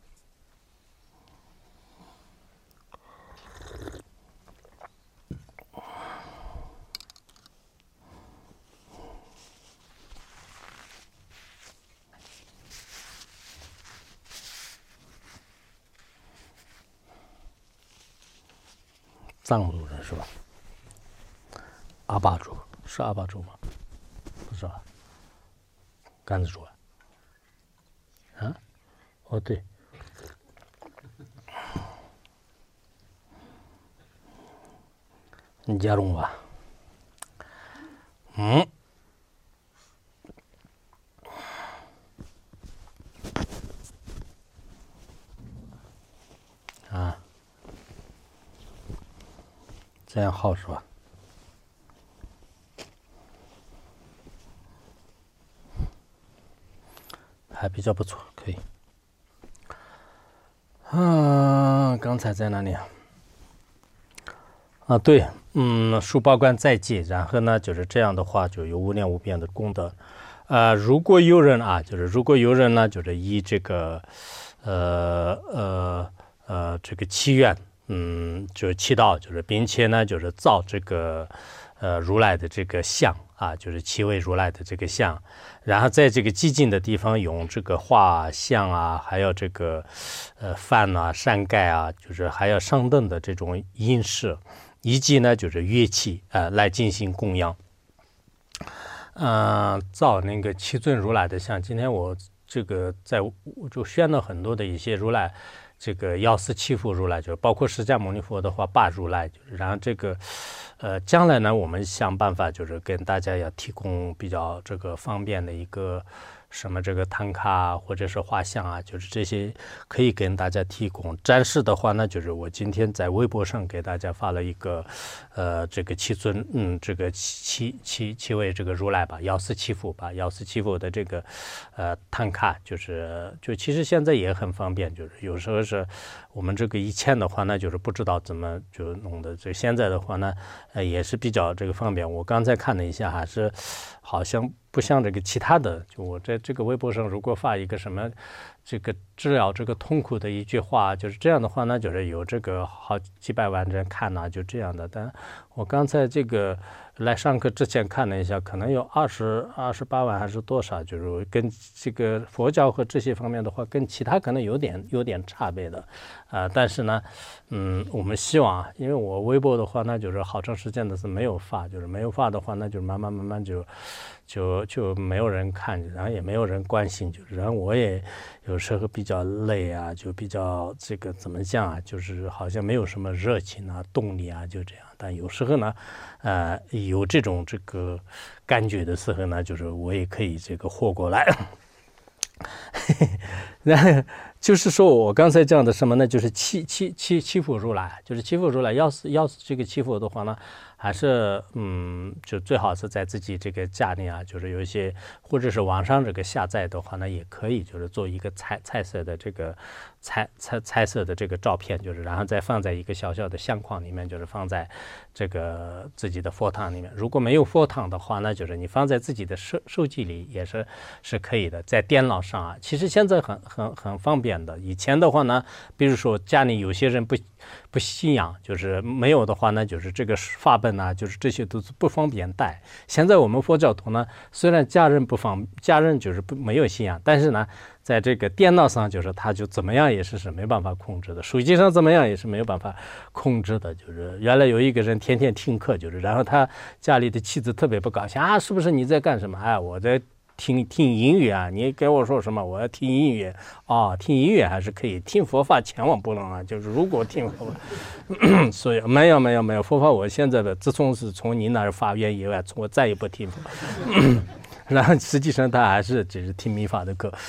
藏族人是吧？阿坝族是阿坝族吗？不是吧？甘孜族啊？哦对，加绒吧？这样好是吧？还比较不错，可以。刚才在哪里啊？对， 书报关在即，然后呢就是这样的话就有无量无边的功德。如果有人呢就是以这个这个祈愿，就是祈祷，就是并且呢就是造这个如来的这个像啊，就是七位如来的这个像，然后在这个寂静的地方用这个画像啊，还有这个饭啊、扇盖啊，就是还有上等的这种饮食，以及呢就是乐器来进行供养。造那个七尊如来的像，今天我这个我就选了很多的一些如来。这个药师七佛如来，就是包括释迦牟尼佛的话，8如来，就是然后这个，将来呢，我们想办法就是跟大家要提供比较这个方便的一个什么这个唐卡啊，或者是画像啊，就是这些可以跟大家提供。展示的话呢，就是我今天在微博上给大家发了一个，这个七尊，这个七位这个如来吧，药师七佛吧，药师七佛的这个，唐卡，就其实现在也很方便，就是有时候是我们这个以前的话呢，就是不知道怎么就弄的，这现在的话呢，也是比较这个方便。我刚才看了一下，还是好像不像这个其他的，就我在这个微博上如果发一个什么这个治疗这个痛苦的一句话，就是这样的话呢，就是有这个好几百万人看啊，就这样的。但我刚才这个来上课之前看了一下，可能有28万还是多少，就是跟这个佛教和这些方面的话，跟其他可能有点差别的，但是呢，我们希望因为我微博的话，那就是好长时间的是没有发，就是没有发的话，那就慢慢就没有人看，然后也没有人关心，就是然后我也有时候比较累啊，就比较这个怎么讲啊，就是好像没有什么热情啊、动力啊，就这样。但有时候呢，有这个感觉的时候呢，就是我也可以这个活过来。那就是说我刚才讲的什么呢？就是七佛如来，就是七佛如来，要是这个七佛的话呢，还是就最好是在自己这个家里啊，就是有一些或者是网上这个下载的话呢，也可以，就是做一个彩色的这个彩色的这个照片，就是然后再放在一个小小的相框里面，就是放在这个自己的佛堂里面。如果没有佛堂的话呢，就是你放在自己的手机里也是可以的，在电脑上啊，其实现在很方便的。以前的话呢，比如说家里有些人不信仰，就是没有的话呢，就是这个法本啊，就是这些都是不方便带。现在我们佛教徒呢，虽然家人就是没有信仰，但是呢，在这个电脑上就是他就怎么样也是没办法控制的，手机上怎么样也是没有办法控制的。就是原来有一个人天天听课，就是然后他家里的妻子特别不高兴啊，是不是你在干什么？我在听音乐啊，你跟我说什么？我要听音乐听音乐还是可以，听佛法千万不能啊！就是如果听佛法，所以没有佛法，我现在的自从是从你那儿发愿以外，我再也不听佛。然后实际上他还是只是听密法的课，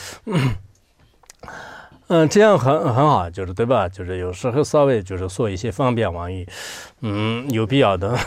这样很好，就是对吧？就是有时候稍微就是做一些方便网域，有必要的。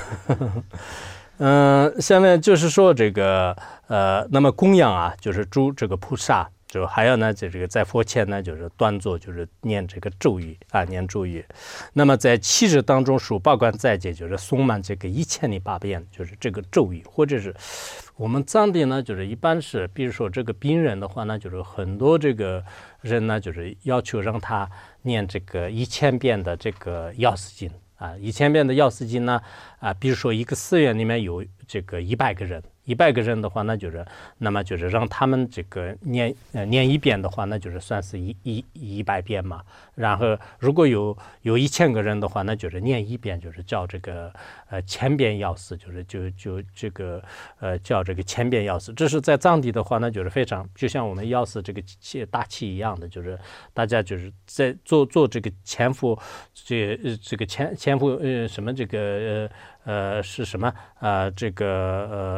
下面就是说这个那么供养啊，就是诸这个菩萨，就还有呢，这个在佛前呢，就是端坐，就是念这个咒语啊，念咒语。那么在7日当中数报关在即，就是诵满这个1008遍，就是这个咒语，或者是我们藏地呢，就是一般是，比如说这个病人的话呢，就是很多这个人呢，就是要求让他念这个1000遍的这个药师经。1000遍的药师经呢，比如说一个寺院里面有这个100个人，100个人的话，那么就是让他们这个念一遍的话，那就是算是100遍嘛。然后如果有1000个人的话，那就是念一遍，就是叫这个千遍药师，就是就这个叫这个千遍药师。这是在藏地的话呢，就是非常就像我们药师这个大气一样的，就是大家就是在做这个前夫这个前夫什么这个是什么这个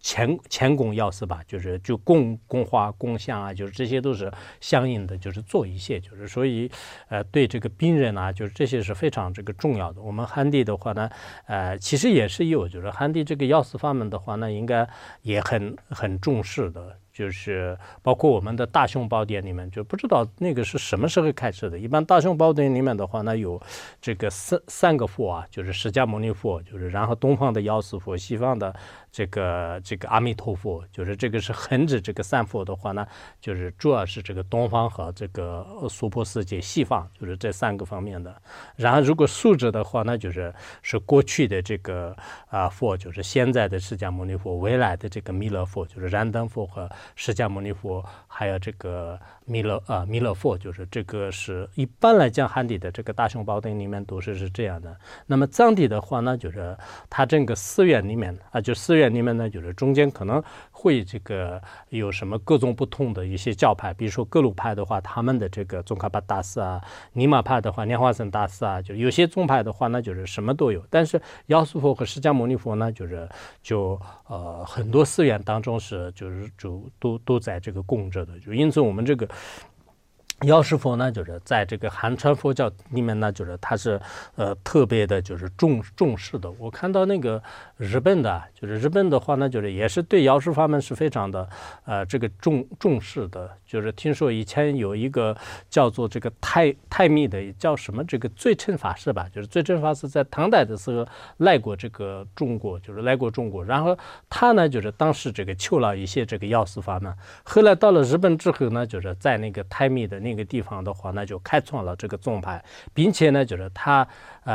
前供药师吧，就是就供花供香啊，就是这些都是相应的，就是做一些，就是所以对这个病人啊，就是这些是非常这个重要的。我们汉地的话呢，其实也是有，就是汉地这个药师法门的话呢，应该也很重视的。就是包括我们的大雄宝典里面，就不知道那个是什么时候开始的。一般大雄宝典里面的话呢，有这个三个佛啊，就是释迦牟尼佛，就是然后东方的药师佛，西方的这个阿弥陀佛，就是这个是横指这个三佛的话呢，就是主要是这个东方和这个娑婆世界西方，就是这三个方面的。然后如果竖指的话呢，就是过去的这个佛，就是现在的释迦牟尼佛，未来的这个弥勒佛，就是燃灯佛和释迦牟尼佛，还有这个弥勒佛，就是这个是一般来讲汉地的这个大雄宝典里面都是这样的。那么藏地的话呢，就是它这个寺院里面啊，就寺院里面呢，就是中间可能会这个有什么各种不同的一些教派，比如说格鲁派的话，他们的这个宗喀巴大师啊，尼玛派的话，莲花生大师啊，就有些宗派的话呢，就是什么都有。但是药师佛和释迦牟尼佛呢，很多寺院当中都在这个供着的，就因此我们这个药师佛呢，就是在这个汉传佛教里面呢，就是它是特别的，就是重视的。我看到那个日本的话呢，就是也是对药师法门是非常的这个重视的。就是听说以前有一个叫做这个太密的叫什么这个最澄法师吧，就是最澄法师在唐代的时候来过中国，然后他呢就是当时这个求了一些这个药师法门，后来到了日本之后呢，就是在那个太密的那个地方的话呢，就开创了这个宗派，并且呢就是他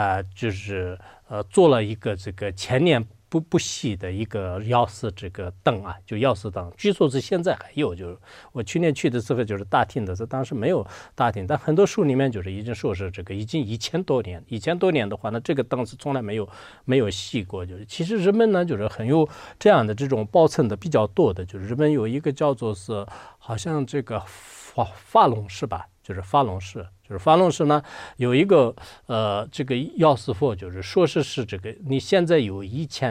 做了一个这个千年不息的一个药师这个灯啊，就药师灯，据说是现在还有。就是我去年去的时候，就是大厅的时候，当时没有大厅，但很多书里面就是已经说是这个已经1000多年的话呢，这个灯是从来没有熄过。就是其实日本呢，就是很有这样的这种保存的比较多的，就是日本有一个叫做是好像这个法隆寺吧，就是法隆寺。就是法隆寺呢有一个这个药师佛，就是说是这个你现在有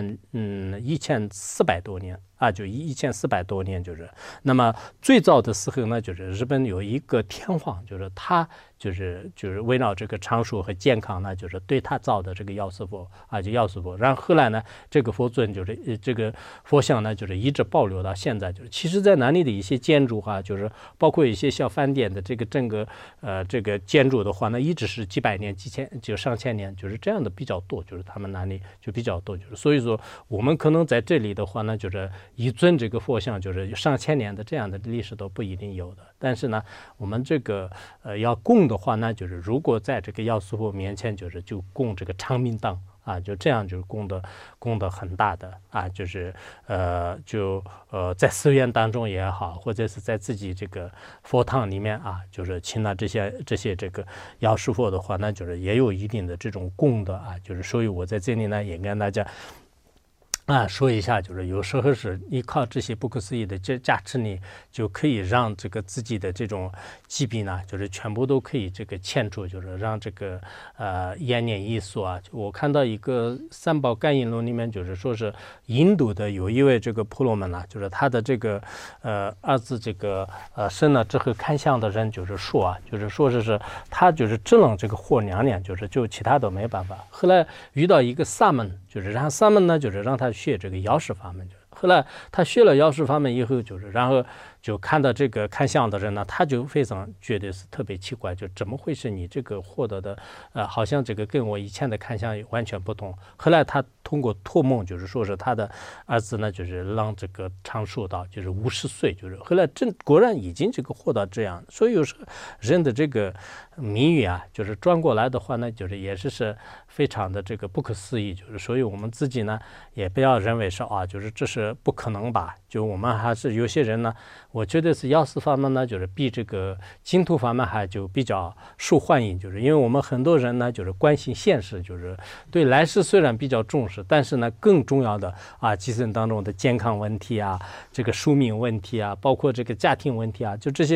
1400多年啊，就1400多年，就是那么最早的时候呢，就是日本有一个天皇，就是他就是围绕这个长寿和健康呢，就是对他造的这个药师佛啊，就药师佛。然后后来呢，这个佛尊就是这个佛像呢，就是一直保留到现在。就是其实在那里的一些建筑啊，就是包括一些小饭店的这个整个这个建筑的话呢，一直是几百年、就上千年，就是这样的比较多，就是他们那里就比较多。就是所以说，我们可能在这里的话呢，就是一尊这个佛像，就是上千年的这样的历史都不一定有的。但是呢，我们这个要供的话呢，就是如果在这个药师佛面前，就供这个长明灯啊，就这样就是供的很大的啊，就是在寺院当中也好，或者是在自己这个佛堂里面啊，就是请了这些这个药师佛的话呢，就是也有一定的这种供的啊，就是所以我在这里呢也跟大家说一下，就是有时候是依靠这些不可思议的加持力，就可以让这个自己的这种疾病呢，就是全部都可以这个牵除，就是让这个延年益寿啊。我看到一个三宝感应论里面，就是说是印度的有一位这个婆罗门啊，就是他的这个儿子这个生了之后看相的人，就是说是他就是只能这个活2年，就其他都没办法。后来遇到一个萨门，就是然后萨门呢，就是让他学这个药师法门。后来他学了药师法门以后，然后就看到这个看相的人呢，他就非常觉得是特别奇怪，就怎么会是你这个获得的好像这个跟我以前的看相完全不同。后来他通过托梦，就是说是他的儿子呢，就是让这个长寿到就是50岁，就是后来果然已经这个活到这样。所以有时候人的这个命运啊，就是转过来的话呢，就是也是非常的这个不可思议。就是所以我们自己呢，也不要认为说就是这是不可能吧。就我们还是有些人呢，我觉得是药师法门呢，就是比这个净土法门还就比较受欢迎。就是因为我们很多人呢，就是关心现实，就是对来世虽然比较重视，但是呢，更重要的今生当中的健康问题啊，这个寿命问题啊，包括这个家庭问题啊，就这些呢，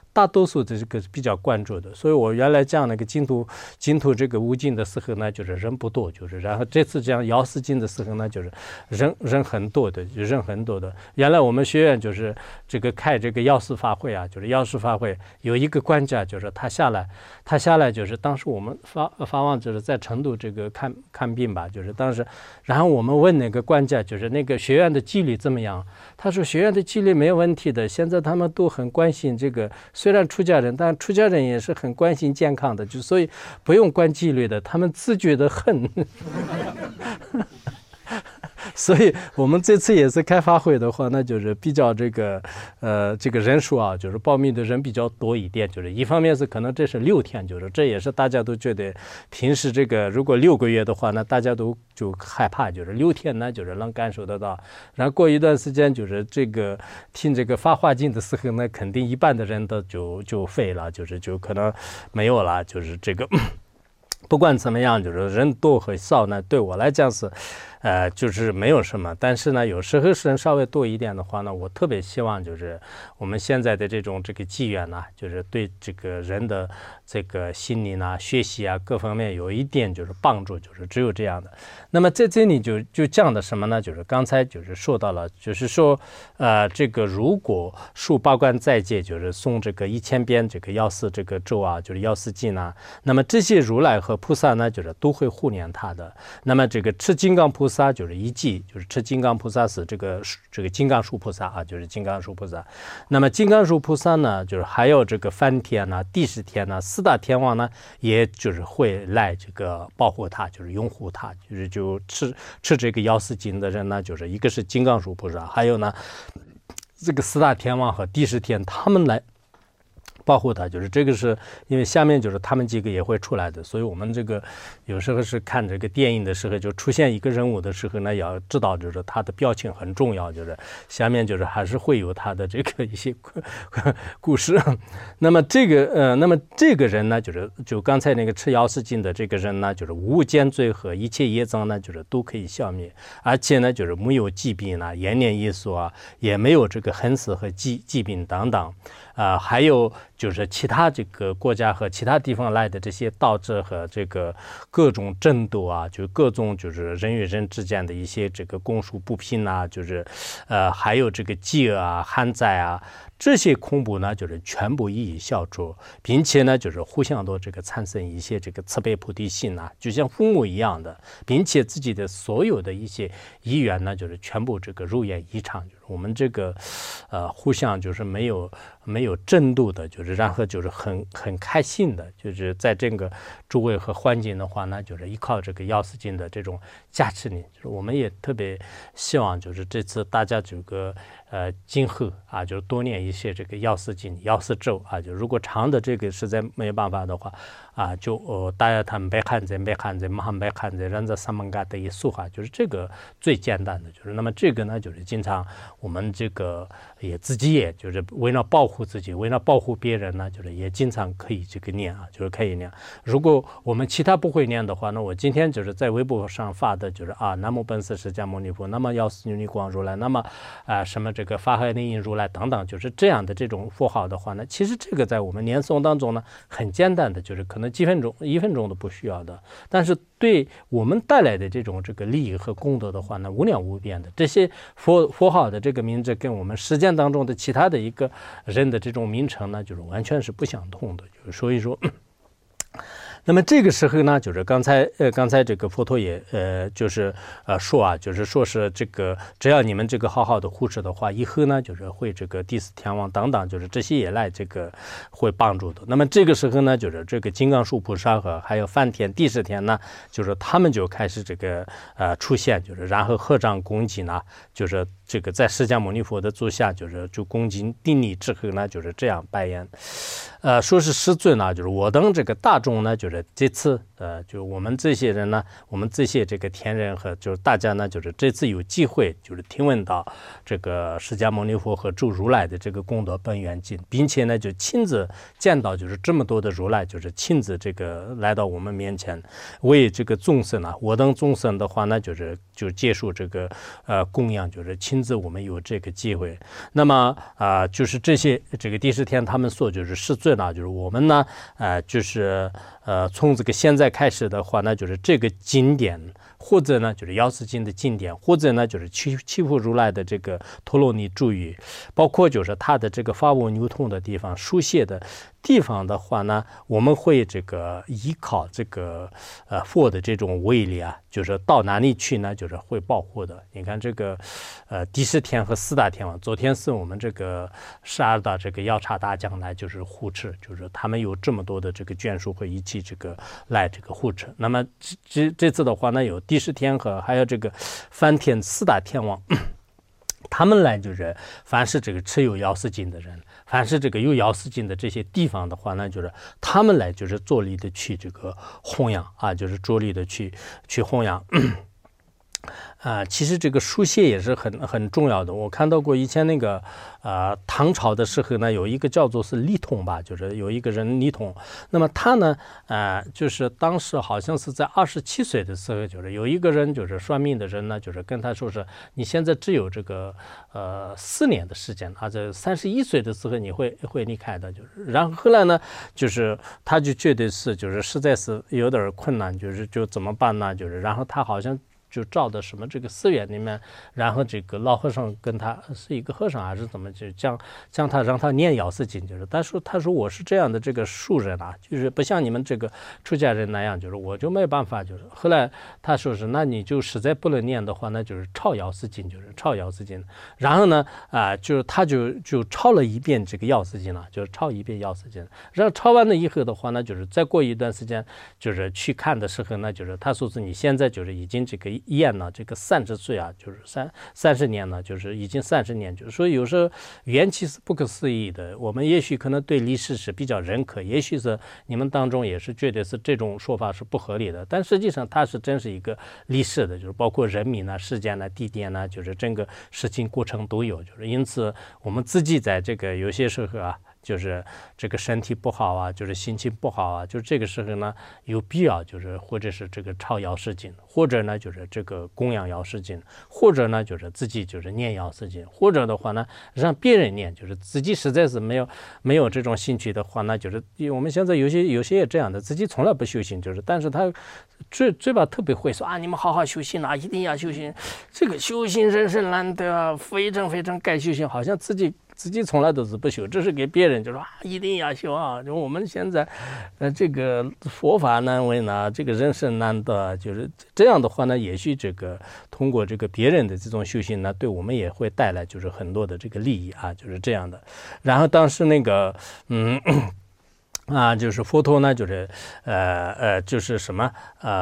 大多数的这个比较关注的。所以我原来讲那个净土这个无尽的时候呢，就是人不多，就是然后这次讲药师经的时候呢，就是人很多的，人很多的。原来我们学院就是这个开这个药师法会啊，就是药师法会有一个官家，就是他下来就是当时我们发望就是在成都这个看病吧，就是当时，然后我们问那个官家，就是那个学院的纪律怎么样？他说学院的纪律没有问题的，现在他们都很关心这个，虽然出家人，但出家人也是很关心健康的，就所以不用管纪律的，他们自觉的很。所以我们这次也是开发会的话，那就是比较这个人数啊，就是报名的人比较多一点。就是一方面是可能这是6天，就是这也是大家都觉得平时这个如果6个月的话，那大家都就害怕，就是6天呢，就是能感受得到。然后过一段时间，就是这个听这个发化经的时候呢，肯定一半的人都就废了，就可能没有了，就是这个。不管怎么样，就是人多和少呢，对我来讲是，就是没有什么。但是呢，有时候人稍微多一点的话呢，我特别希望就是我们现在的这个机缘呢，就是对这个人的这个心理啊、学习啊各方面有一点就是帮助，就是只有这样的。那么在这里就讲的什么呢？就是刚才就是说到了，就是说这个如果受八关斋戒，就是诵这个1000遍这个药师这个咒啊，就是药师经啊，那么这些如来和菩萨呢，就是都会护念他的。那么这个持金刚菩萨就是一记，就是持金刚菩萨是这个金刚树菩萨啊，就是金刚树菩萨。那么金刚树菩萨呢，就是还有这个梵天呐、帝释天呐、4大天王呢，也就是会来这个保护他，就是拥护他，就吃这个药师经的人呢，就是一个是金刚树菩萨，还有呢这个4大天王和帝释天他们来保护他，就是这个是因为下面就是他们几个也会出来的，所以我们这个有时候是看这个电影的时候，就出现一个人物的时候呢，也要知道就是他的表情很重要，就是下面就是还是会有他的这个一些故事。那么这个人呢，就刚才那个吃药师经的这个人呢，就是无间罪和一切业障呢，就是都可以消灭，而且呢，就是没有疾病啊、延年益寿啊，也没有这个横死和疾病等等。还有就是其他这个国家和其他地方来的这些盗贼和这个各种争斗啊，就各种就是人与人之间的一些这个供属不平啊，就是还有这个饥饿啊、旱灾啊，这些恐怖呢，就是全部予以消除，并且呢，就是互相都这个产生一些这个慈悲菩提心啊，就像父母一样的，并且自己的所有的一些意愿呢，就是全部这个如愿以偿，就是我们这个互相就是没有争斗的，就是然后就是很开心的，就是在这个周围和环境的话呢，就是依靠这个药师经的这种加持力，就是我们也特别希望就是这次大家这个今后啊，就是多念一些这个药师经、药师咒啊，就如果长的这个实在没有办法的话啊，就大家他们别看马别看着让这三门嘎的一说话，就是这个最简单的，就是那么这个呢，就是经常我们这个也自己也就是为了保护自己，为了保护别人呢，就是也经常可以这个念啊，就是可以念。如果我们其他不会念的话，那我今天就是在微博上发的就是南无本师释迦牟尼佛，那么药师如来光如来，那么什么这个法海内应如来等等，就是这样的这种符号的话呢，其实这个在我们念诵当中呢，很简单的，就是可能1分钟都不需要的，但是对我们带来的这个利益和功德的话呢，无量无边的。这些佛号的这个名字跟我们实践当中的其他的一个人的这种名称呢，就是完全是不相同的，就是所以说。那么这个时候呢，就是刚才这个佛陀也就是说啊，就是说是这个只要你们这个好好的护持的话，以后呢就是会这个第四天王等等，就是这些也来这个会帮助的。那么这个时候呢，就是这个金刚树菩萨和还有梵天、帝释天呢，就是他们就开始这个出现，就是然后合掌恭敬呢，就是这个在释迦牟尼佛的座下，就恭敬顶礼之后呢，就是这样拜言。 说是师尊呢，就是我等这个大众呢，就是这次就我们这些人呢，我们这些这个天人和就是大家呢，就是这次有机会就是听闻到这个释迦牟尼佛和诸如来的这个功德本愿经，并且呢就亲自见到就是这么多的如来，就是亲自这个来到我们面前，为这个众生啊，我等众生的话呢，就接受这个供养，就是亲自我们有这个机会。那么就是这些这个第十天他们说就是师尊呢，就是我们呢就是从这个现在开始的话呢，就是这个经典，或者呢就是药师经的经典，或者呢就是七佛如来的这个陀罗尼注语，包括就是他的这个发文流通的地方、书写的地方的话呢，我们会这个依靠这个佛的这种威力啊，就是到哪里去呢，就是会保护的。你看这个第十天和四大天王，昨天是我们这个12大这个药叉大将来就是护持，就是他们有这么多的这个眷属会一起这个来这个护持。那么这次的话呢，有第十天和还有这个梵天四大天王。他们来就是凡是这个持有药师经的人，凡是这个有药师经的这些地方的话呢，就是他们来就是着力的去这个弘扬啊，就是着力的去弘扬。其实这个书写也是很重要的。我看到过以前那个唐朝的时候呢，有一个叫做是李统吧，就是有一个人李统。那么他呢就是当时好像是在27岁的时候，就是有一个人就是算命的人呢，就是跟他说是你现在只有这个4年的时间，这31岁的时候你会离开的。就是然后后来呢，就是他就觉得是就是实在是有点困难，就怎么办呢？就是然后他好像就照的什么这个寺院里面，然后这个老和尚跟他是一个和尚还是怎么，就将他让他念药师经，就是他说我是这样的这个庶人啊，就是不像你们这个出家人那样，就是我就没办法，就是后来他说是那你就实在不能念的话，那就是抄药师经，就是抄药师经。然后呢就是他就抄了一遍这个药师经了，就是抄一遍药师经。然后抄完了以后的话呢，就是再过一段时间，就是去看的时候呢，就是他说是你现在就是已经这个验呢，这个30岁啊，就是30年呢，就是已经30年，就是说有时候缘起是不可思议的。我们也许可能对历史是比较认可，也许是你们当中也是觉得是这种说法是不合理的，但实际上它是真是一个历史的，就是包括人民呢、时间呢、地点呢，就是整个事情过程都有。就是因此我们自己在这个有些时候啊，就是这个身体不好啊，就是心情不好啊，就是这个时候呢，有必要就是或者是这个抄药师经，或者呢就是这个供养药师经，或者呢就是自己就是念药师经，或者的话呢让别人念，就是自己实在是没有这种兴趣的话，那就是我们现在有些也这样的，自己从来不修行，就是但是他嘴巴特别会说啊，你们好好修行啊，一定要修行，这个修行人生难得啊，非常非常该修行，好像自己从来都是不修，这是给别人就说一定要修啊。就我们现在这个佛法难为呢，这个人生难得，就是这样的话呢，也许这个通过这个别人的这种修行呢，对我们也会带来就是很多的这个利益啊，就是这样的。然后当时那个就是佛陀呢，就是就是什么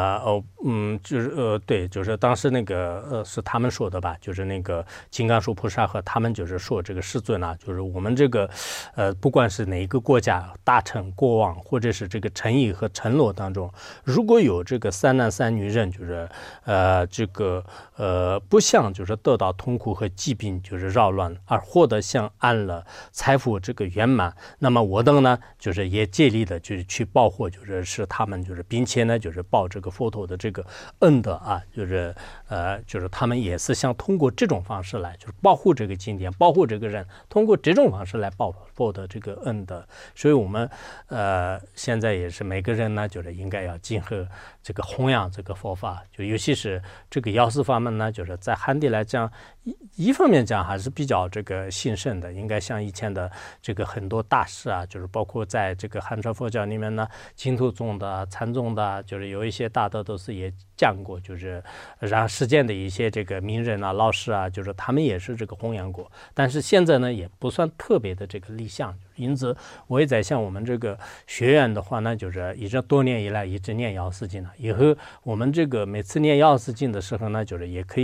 就是对，就是当时那个是他们说的吧，就是那个金刚树菩萨和他们就是说这个世尊啊，就是我们这个不管是哪一个国家大臣国王，或者是这个臣役和臣落当中，如果有这个3男3女人，就是这个不想就是得到痛苦和疾病就是扰乱，而获得像安乐财富这个圆满，那么我等呢就是也竭力的就是去保护，就是他们就是并且呢就是报这个佛陀的这个恩德啊，就是他们也是想通过这种方式来就是保护这个经典，保护这个人，通过这种方式来报的这个恩德。所以我们现在也是每个人呢就是应该要今后这个弘扬这个佛法，就尤其是这个药师法门呢，就是在汉地来讲，一方面讲还是比较这个兴盛的，应该像以前的这个很多大师啊，就是包括在这个汉传佛教里面呢，净土宗的、禅宗的，就是有一些大德都是也讲过，就是让世间的一些这个名人啊、老师啊，就是他们也是这个弘扬过，但是现在呢也不算特别的这个立项。因此我也在像我们这个学院的话呢，就是一直多年以来一直念药师经了，以后我们这个每次念药师经的时候呢，就是也可以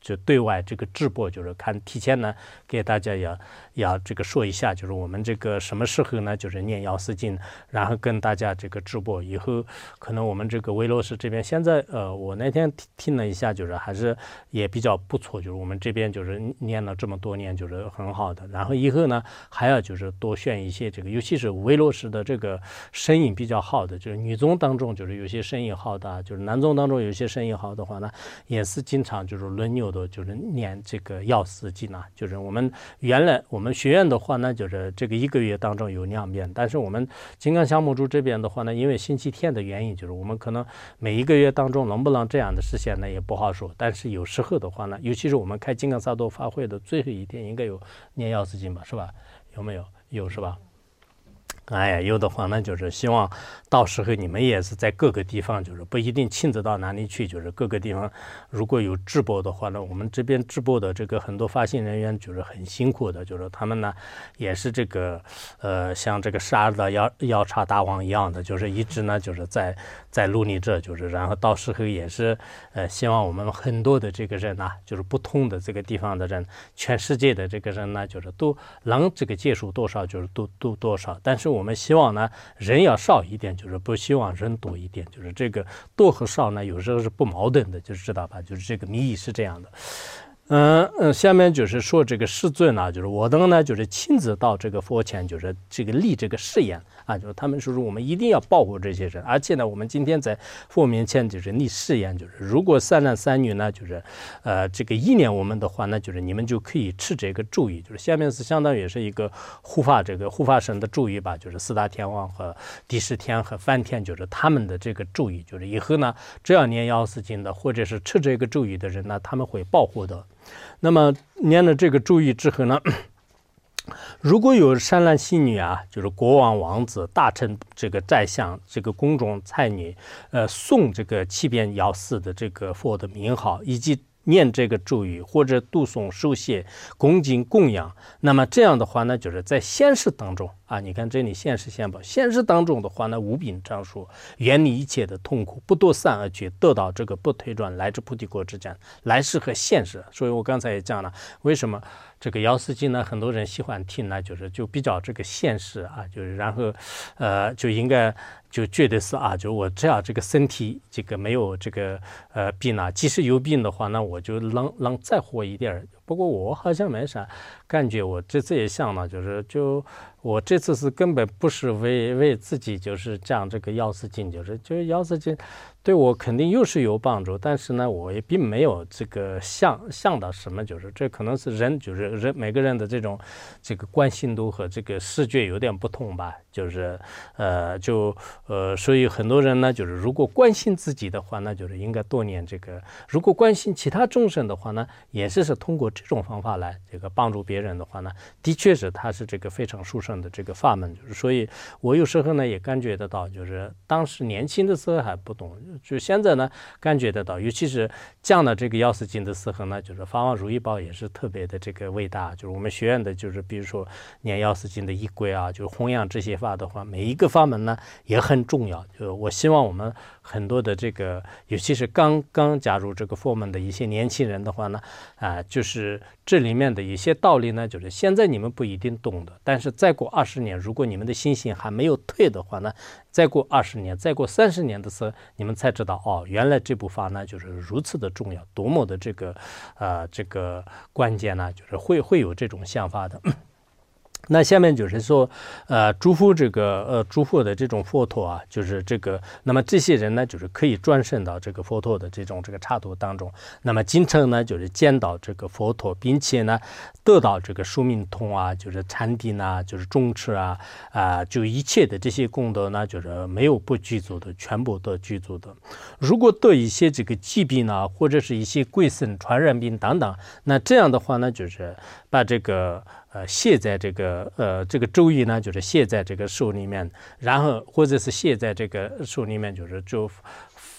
就对外这个直播，就是看提前呢给大家要这个说一下，就是我们这个什么时候呢，就是念药师经，然后跟大家这个直播。以后可能我们这个维罗斯这边现在我那天听了一下，就是还是也比较不错，就是我们这边就是念了这么多年，就是很好的。然后以后呢还要就是多选一些这个，尤其是维罗斯的这个声音比较好的，就是女宗当中就是有些声音好的，就是男宗当中有些声音好的话呢，也是经常就是轮流的，就是念这个药师经啊。就是我们原来我们学院的话呢，就是这个1个月当中有2遍，但是我们金刚降魔珠这边的话呢，因为星期天的原因，就是我们可能每1个月当中能不能这样的实现呢，也不好说。但是有时候的话呢，尤其是我们开金刚萨埵法会的最后一天，应该有念药师经吧，是吧？有没有？有是吧？哎呀，有的话呢，就是希望到时候你们也是在各个地方，就是不一定亲自到哪里去，就是各个地方如果有直播的话呢，我们这边直播的这个很多发行人员就是很辛苦的，就是他们呢也是这个像这个12的药叉大王一样的，就是一直呢就是在努力着，就是然后到时候也是希望我们很多的这个人呢，就是不同的这个地方的人，全世界的这个人呢，就是都能这个接触多少就是都多少，但是我们希望呢人要少一点，就是不希望人多一点，就是这个多和少呢有时候是不矛盾的，就是知道吧？就是这个谜意是这样的。下面就是说这个师尊呢，就是我等呢就是亲自到这个佛前，就是这个立这个誓言啊，就是他们说我们一定要保护这些人，而且呢我们今天在佛面前就是立誓言，就是如果3男3女呢就是这个意念我们的话呢，就是你们就可以持这个咒语，就是下面是相当于是一个护法神的咒语吧，就是4大天王和第10天和梵天，就是他们的这个咒语，就是以后呢只要念药师经的或者是持这个咒语的人呢，他们会保护的。那么念了这个咒语之后呢，如果有善男信女啊，就是国王王子大臣这个宰相这个宫中才女诵这个7遍药师的这个佛的名号，以及念这个咒语或者读诵书写恭敬供养，那么这样的话呢，就是在现实当中啊，你看这里现实现报，现实当中的话呢，无病长寿，远离一切的痛苦，不堕三恶趣，得到这个不退转来至菩提果之间，来世和现实。所以我刚才也讲了，为什么这个药师经呢，很多人喜欢听呢，就比较这个现实啊，就是然后就应该就觉得是啊，就我只要这个身体这个没有这个病啊，即使有病的话呢，我就能再活一点。不过我好像没啥感觉，我这次也想了，就我这次是根本不是为自己就是讲这个药师经，就是药师经对我肯定又是有帮助，但是呢，我也并没有这个想到什么，就是这可能是人每个人的这种这个关心度和这个视觉有点不同吧，就是所以很多人呢，就是如果关心自己的话呢，就是应该多念这个；如果关心其他众生的话呢，也是通过这种方法来这个帮助别人的话呢，的确是它是这个非常殊胜的这个法门。就是所以我有时候呢也感觉得到，就是当时年轻的时候还不懂，就现在呢感觉得到，尤其是讲了这个药师经的时候呢，就是法王如意宝也是特别的这个伟大。就是我们学院的，就是比如说念药师经的仪轨啊，就弘扬这些法的话，每一个法门呢也很重要。就我希望我们很多的这个，尤其是刚加入这个佛门的一些年轻人的话呢，就是这里面的一些道理呢，就是现在你们不一定懂的，但是再过20年，如果你们的信心还没有退的话呢，再过20年，再过30年的时候，你们才知道哦，原来这部法呢就是如此的重要，多么的这个关键呢，就是会有这种想法的。那下面就是说，祝福的这种佛陀啊，就是这个，那么这些人呢，就是可以转生到这个佛陀的这个刹土当中，那么经常呢，就是见到这个佛陀，并且呢，得到这个殊命通啊，就是禅定啊，就是中持啊，就一切的这些功德呢，就是没有不具足的，全部都具足的。如果得一些这个疾病啊，或者是一些鬼神传染病等等，那这样的话呢，就是把这个写在这个咒语呢，就是写在这个手里面，然后或者是写在这个手里面，就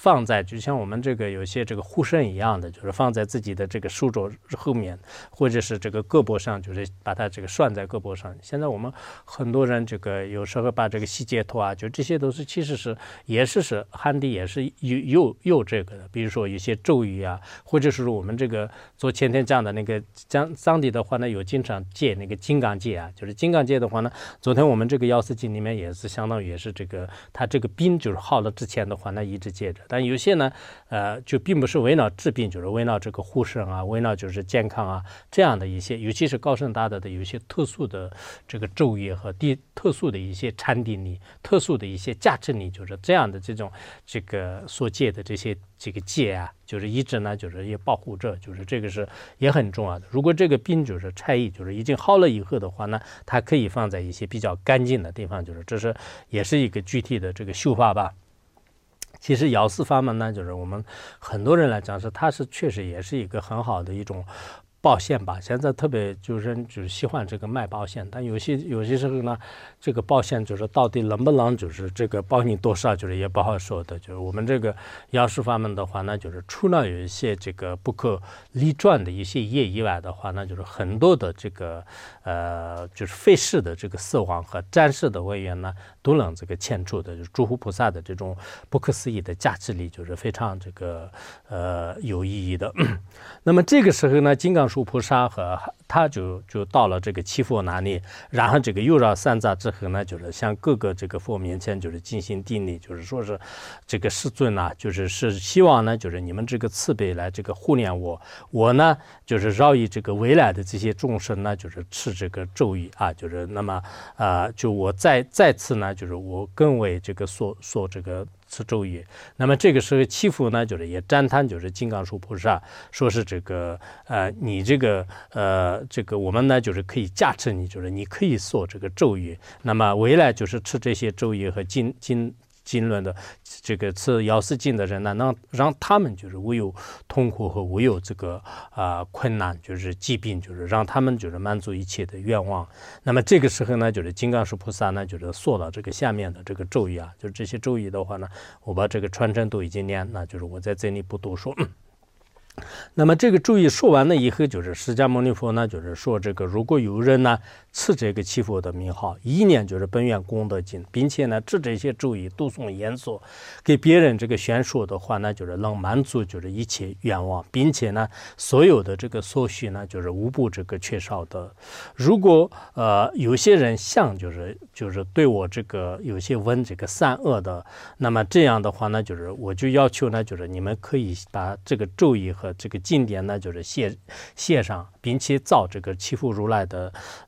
放在就像我们这个有些这个护身一样的，就是放在自己的这个书桌后面，或者是这个胳膊上，就是把它这个拴在胳膊上。现在我们很多人这个有时候把这个洗洁头啊，就这些都是其实是也是汉地也是有这个的，比如说有些咒语啊，或者是我们这个做前天讲的那个藏地的话呢，有经常戒那个金刚戒啊，就是金刚戒的话呢，昨天我们这个药师经里面也是相当于也是这个它这个病就是好了之前的话呢一直戒着，但有些呢就并不是为了治病，就是为了这个护身啊，为了就是健康啊这样的一些，尤其是高深大德的有一些特殊的这个咒语和特殊的一些禅定力、特殊的一些价值力，就是这样的这个所戒的这个戒啊，就是一直呢就是也保护着，就是这个是也很重要的。如果这个病就是差异就是已经好了以后的话呢，它可以放在一些比较干净的地方，就是这是也是一个具体的这个修法吧。其实药师法门呢，就是我们很多人来讲它是确实也是一个很好的一种保险吧。现在特别就是喜欢这个卖保险，但有些时候呢，这个保险就是到底能不能就是这个保你多少，就是也不好说的。就是我们这个药师法门的话呢，就是除了有一些这个不可逆转的一些业以外的话呢，就是很多的这个就是费事的这个色王和占事的位元呢，都能这个牵出的，就是诸佛菩萨的这种不可思议的价值力，就是非常这个有意义的。那么这个时候呢，金刚树菩萨和他就到了这个七佛那里，然后这个右绕三匝之后呢，就是向各个这个佛面前就是进行顶礼，就是说是这个世尊啊，就是希望呢，就是你们这个慈悲来这个护念我呢就是饶益这个未来的这些众生呢，就是持这个咒语啊，就是那么就我再次呢，就是我更为这个所这个持咒语。那么这个时候七佛呢，就是也赞叹就是金刚树菩萨，说是这个你这个我们呢就是可以加持你，就是你可以说这个咒语，那么未来就是持这些咒语和经论的这个持药师经的人呢，让他们就是无有痛苦和无有这个困难，就是疾病，就是让他们就是满足一切的愿望。那么这个时候呢，就是金刚树菩萨呢，就是说了这个下面的这个咒语啊，就是这些咒语的话呢，我把这个传承都已经念，那就是我在这里不多说。那么这个咒语说完了以后，就是释迦牟尼佛呢，就是说这个如果有人呢持这个七佛的名号，一念就是本愿功德尽，并且呢持这些咒语读诵演说给别人这个宣说的话呢，就是能满足就是一切愿望，并且呢所有的这个所需呢就是无不这个缺少的。如果有些人想就是对我这个有些问这个善恶的，那么这样的话呢，就是我就要求呢，就是你们可以把这个咒语和这个经典呢，就是写上，并且造这个七佛如来的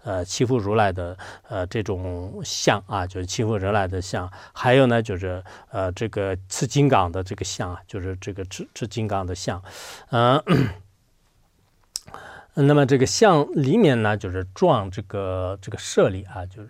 这种像啊，就是七佛如来的像，还有呢就是这个持金刚的这个像啊，就是这个持金刚的像，那么这个像里面呢，就是装这个舍利啊，就是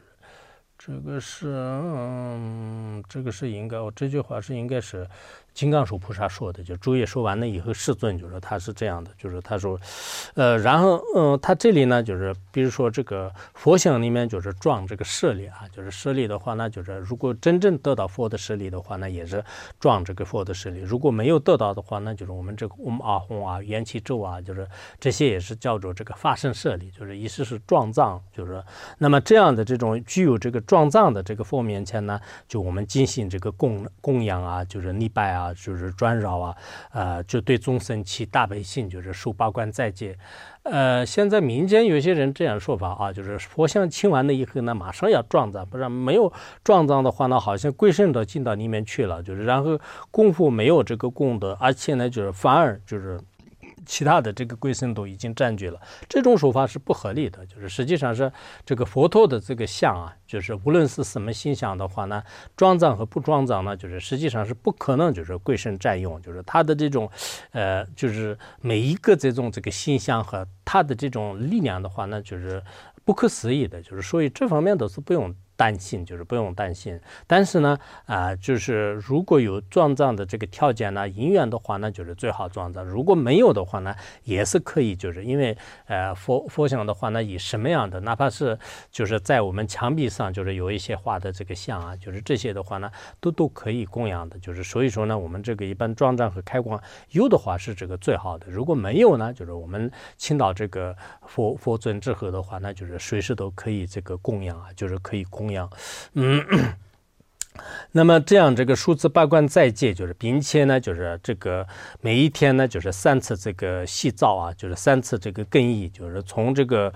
这个是应该，我这句话是应该是金刚树菩萨说的，就诸业说完了以后，世尊就是他是这样的，就是他说，然后他这里呢，就是比如说这个佛像里面就是装这个舍利啊，就是舍利的话呢，就是如果真正得到佛的舍利的话呢，也是装这个佛的舍利；如果没有得到的话呢，就是我们这个阿吽啊、元气咒啊，就是这些也是叫做这个发生舍利，就是意思是装藏，就是那么这样的这种具有这个装藏的这个佛面前呢，就我们进行这个供养啊，就是礼拜啊。就是专绕啊，就对众生起大悲心，就是受八关斋戒。现在民间有些人这样说法啊，就是佛像请完了以后呢，马上要装藏，不然没有装藏的话呢，好像鬼神都进到里面去了，就是然后功夫没有这个功德，而且呢，就是反而就是其他的这个鬼神都已经占据了，这种说法是不合理的。就是实际上是这个佛陀的这个像啊，就是无论是什么形象的话呢，装藏和不装藏呢，就是实际上是不可能就是鬼神占用，就是他的这种就是每一个这个形象和他的这种力量的话呢，就是不可思议的，就是所以这方面都是不用担心，就是不用担心。但是呢，就是如果有装藏的这个条件呢，银元的话呢，就是最好装藏；如果没有的话呢，也是可以，就是因为佛像的话呢，以什么样的，哪怕是就是在我们墙壁上就是有一些画的这个像啊，就是这些的话呢，都可以供养的。就是所以说呢，我们这个一般装藏和开光有的话是这个最好的，如果没有呢，就是我们请到这个佛尊之后的话，那就是随时都可以这个供养啊，就是可以供养，那么这样这个数字八关斋戒，就是并且呢，就是这个每一天呢，就是3次这个洗澡啊，就是3次这个更衣，就是从这个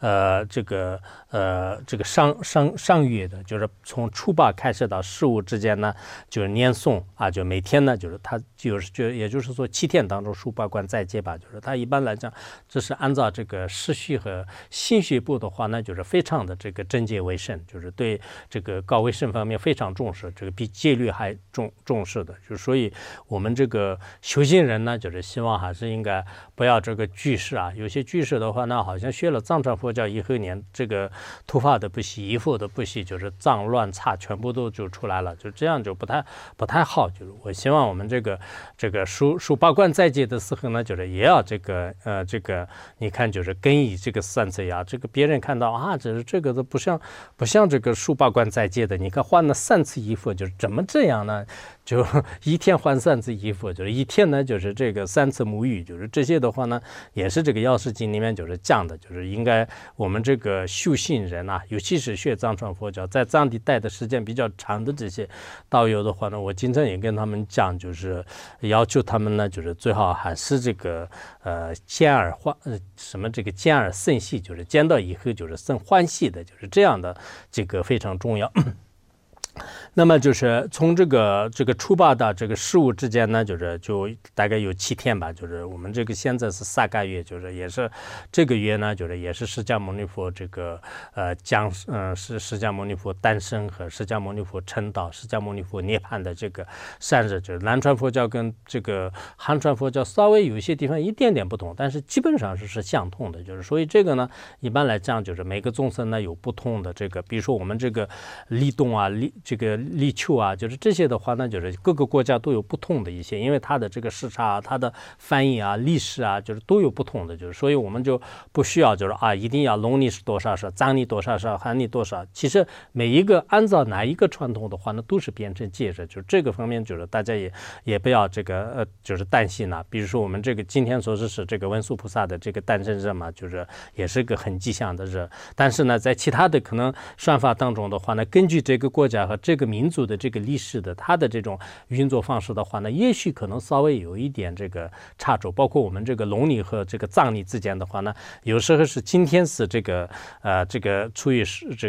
上月的，就是从初八开始到15之间呢，就是念诵啊，就每天呢，就是他也就是说7天当中数八关斋戒吧，就是他一般来讲，这是按照这个时序和心序部的话呢，就是非常的这个贞洁为圣，就是对这个高为圣方面非常重视，这个比戒律还重视的，就所以我们这个修行人呢，就是希望还是应该不要这个居士啊，有些居士的话呢，好像学了藏传佛教以后呢，这个头发的不洗，衣服的不洗，就是脏乱差全部都就出来了，就这样就不太好。就是我希望我们这个数八关斋戒的时候呢，就是也要这个你看就是更衣这个3次呀，这个别人看到啊，这个都不像这个数八关斋戒的，你看换了3次衣服，就是怎么这样呢？就一天换3次衣服，就是一天呢就是这个3次沐浴，就是这些的话呢，也是这个药师经里面就是讲的，就是应该我们这个修行人啊，尤其是学藏传佛教，在藏地待的时间比较长的这些道友的话呢，我经常也跟他们讲，就是要求他们呢，就是最好还是这个见耳生喜，就是见到以后就是生欢喜的，就是这样的，这个非常重要。那么就是从这个初八到这个15之间呢，就大概有7天吧，就是我们这个现在是3个月，就是也是这个月呢，就是也是释迦牟尼佛这个是释迦牟尼佛诞生和释迦牟尼佛成道、释迦牟尼佛涅槃的这个善日，就是南传佛教跟这个汉传佛教稍微有一些地方一点点不同，但是基本上是相同的，就是所以这个呢，一般来讲就是每个众生呢有不同的这个，比如说我们这个立冬啊，立秋啊，就是这些的话呢，就是各个国家都有不同的一些，因为它的这个时差啊、它的翻译啊、历史啊，就是都有不同的，就是所以我们就不需要就是一定要农历是多少是，藏历多少是，汉历多少。其实每一个按照哪一个传统的话呢，都是变成戒日，就是这个方面就是大家也不要这个就是担心了。比如说我们这个今天说是这个文殊菩萨的这个诞生日嘛，就是也是个很吉祥的日。但是呢，在其他的可能算法当中的话呢，根据这个国家和这个民族的这个历史的它的这种运作方式的话呢，也许可能稍微有一点这个差距，包括我们这个农历和这个藏历之间的话呢，有时候是今天是这个初一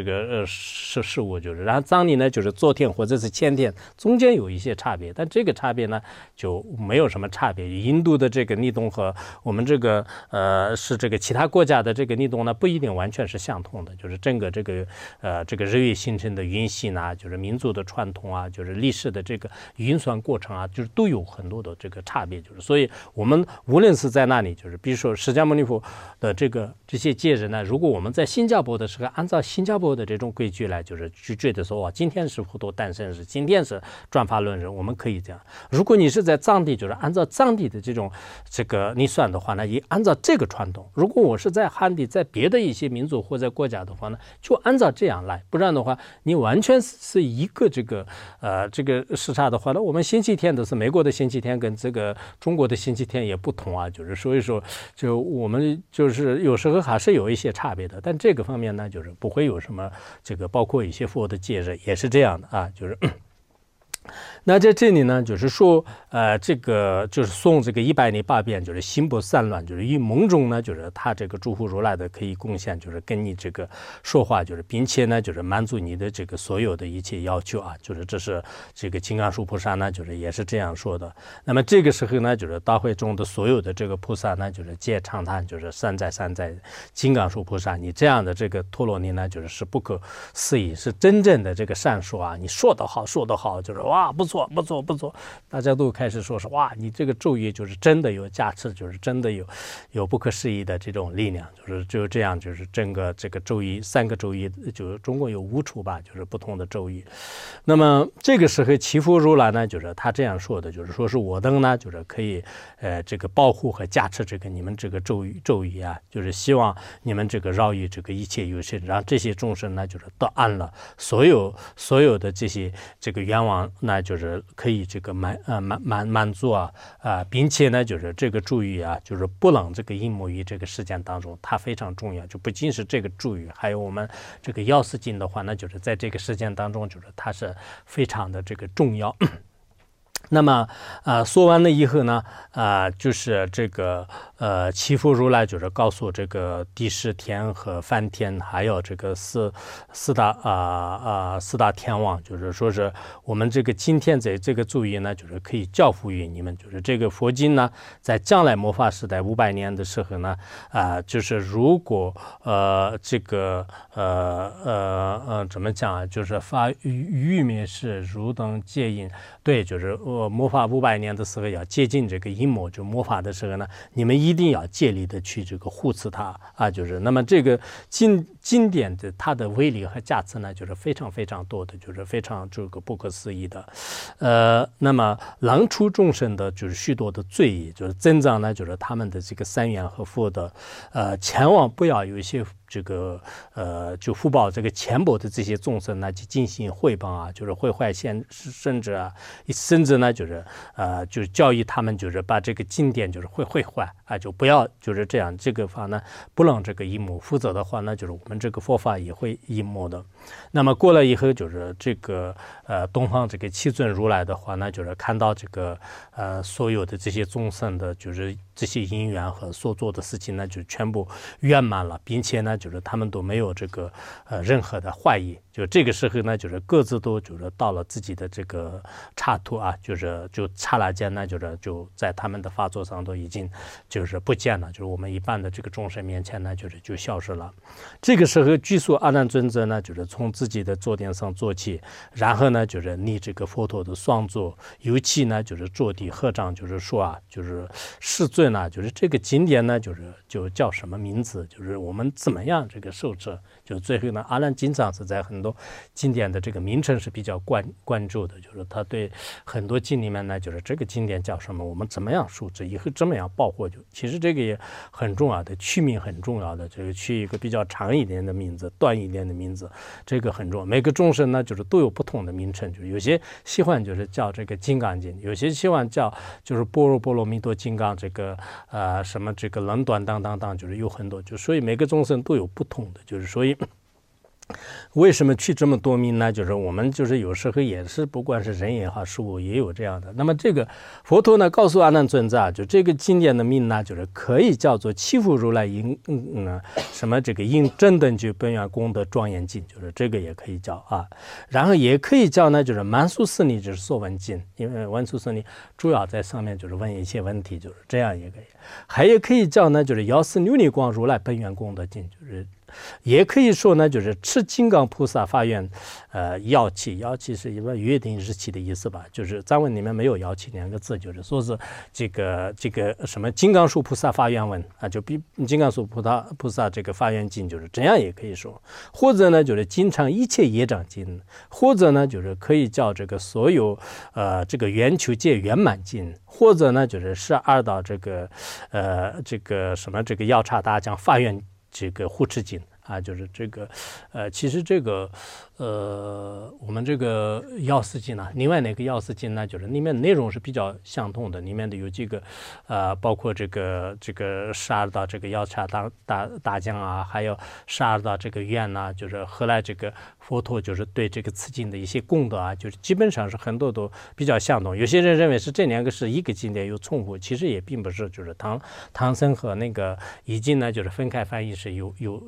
15，就是然后藏历呢就是昨天或者是前天，中间有一些差别，但这个差别呢就没有什么差别。印度的这个立冬和我们这个是这个其他国家的这个立冬呢不一定完全是相同的，就是整个这个日月形成的运行啊，就是民族的传统啊，就是历史的这个运算过程啊，就是都有很多的这个差别，就是所以我们无论是在那里，就是比如说释迦牟尼佛的这些节日呢，如果我们在新加坡的时候按照新加坡的这种规矩来，就是去觉得说今天是佛陀诞生日，今天是转法轮日，我们可以这样。如果你是在藏地，就是按照藏地的这个你算的话呢，也按照这个传统。如果我是在汉地，在别的一些民族或者国家的话呢，就按照这样来，不然的话，你完全是一个这个时差的话呢，我们星期天的是美国的星期天跟这个中国的星期天也不同啊，就是所以说就我们就是有时候还是有一些差别的，但这个方面呢，就是不会有什么这个，包括一些佛的节日也是这样的啊，就是。那在这里呢，就是说，这个就是诵这个108遍，就是心不散乱，就是以梦中呢，就是他这个诸佛如来的可以贡献，就是跟你这个说话，就是并且呢，就是满足你的这个所有的一切要求啊，就是这是这个金刚树菩萨呢，就是也是这样说的。那么这个时候呢，就是大会中的所有的这个菩萨呢，就是皆长叹，就是三在金刚树菩萨，你这样的这个陀罗尼呢，就是不可思议，是真正的这个善说啊，你说得好，就是哇不错。 错，大家都开始说是哇，你这个咒语就是真的有价值，就是真的有不可思议的这种力量，就这样，就是整个这个咒语3个咒语，就是中共有5处吧，就是不同的咒语。那么这个时候祈福如来呢，就是他这样说的，就是说是我等呢，就是可以这个保护和加持这个你们这个咒语啊，就是希望你们这个饶益这个一切有情，让这些众生呢，就是得安了所有的这些这个愿望呢，就是可以这个满足啊并且呢，就是这个咒语啊，就是不能这个隐没于这个时间当中，它非常重要，就不仅是这个咒语，还有我们这个药师经的话，那就是在这个时间当中，就是它是非常的这个重要。那么说完了以后呢，就是这个祈福如来就是告诉这个第10天和梵天，还有这个四大天王，就是说是我们这个今天在这个咒语呢，就是可以交付于你们，就是这个佛经呢，在将来末法时代500年的时候呢，就是如果这个怎么讲啊，就是发欲灭世如等戒印，对，就是末法500年的时候要接近这个阴魔，就末法的时候呢，你们一定要竭力的去这个护持它啊，就是那么这个经典的它的威力和价值呢，就是非常非常多的，就是非常这个不可思议的。那么能除众生的就是许多的罪业，就是增长呢，就是他们的这个善缘和福德，千万不要有一些这个就福报这个浅薄的这些众生呢，去进行毁谤啊，就是毁坏甚至呢，就是就是教育他们，就是把这个经典就是毁坏啊，就不要就是这样，这个法呢不能这个隐没，否则的话呢，就是我们这个佛法也会隐没的。那么过了以后，就是这个东方这个七尊如来的话呢，就是看到这个所有的这些众生的，就是这些因缘和所做的事情呢，就全部圆满了，并且呢，就是他们都没有这个任何的怀疑。就这个时候呢，就是各自都就是到了自己的这个刹土啊，就刹那间呢，就在他们的法座上都已经就是不见了，就是我们一般的这个众生面前呢，就消失了。这个时候，具足阿难尊者呢，就是从自己的坐垫上坐起，然后呢，就是立这个佛陀的双座，尤其呢，就是坐地合掌，就是说啊，就是世尊呢，就是这个经典呢，就叫什么名字，就是我们怎么样这个受持。就最后呢，阿难经常是在很多经典的这个名称是比较关注的，就是他对很多经里面呢，就是这个经典叫什么，我们怎么样受持，以后怎么样报获救。其实这个也很重要的，取名很重要的，这个取一个比较长一点的名字，短一点的名字，这个很重要。每个众生呢，就是都有不同的名称，就是有些喜欢就是叫这个金刚经，有些喜欢叫就是般若波罗蜜多金刚这个什么这个冷短当，就是有很多，就所以每个众生都有不同的，就是所以。为什么取这么多名呢？就是我们就是有时候也是，不管是人也好，事物也有这样的。那么这个佛陀呢，告诉阿难尊者啊，就这个经典的名呢，就是可以叫做祈福如来什么这个应真等觉本愿功德庄严经，就是这个也可以叫啊。然后也可以叫呢，就是满苏斯尼就是说问经，因为文殊斯尼主要在上面就是问一些问题，就是这样也可以。还也可以叫呢，就是药师琉璃光如来本愿功德经，就是也可以说呢，就是持金刚菩萨发愿，药期是一个约定日期的意思吧？就是藏文里面没有药期2个字，就是说是这个什么金刚树菩萨发愿文啊，就比金刚树菩萨这个发愿经，就是这样也可以说。或者呢，就是经常一切业障经，或者呢，就是可以叫这个所有这个圆求界圆满经，或者呢，就是12道这个什么这个药叉大将发愿这个护持经啊，就是这个其实这个我们这个药师经呢，另外那个药师经呢，就是里面内容是比较相同的，里面的有几个包括这个12道这个药叉大将啊，还有12道这个愿啊，就是后来这个佛陀就是对这个此经的一些功德啊，就是基本上是很多都比较相同。有些人认为是这2个是一个经典有重复，其实也并不是，就是唐僧和那个易经呢，就是分开翻译是有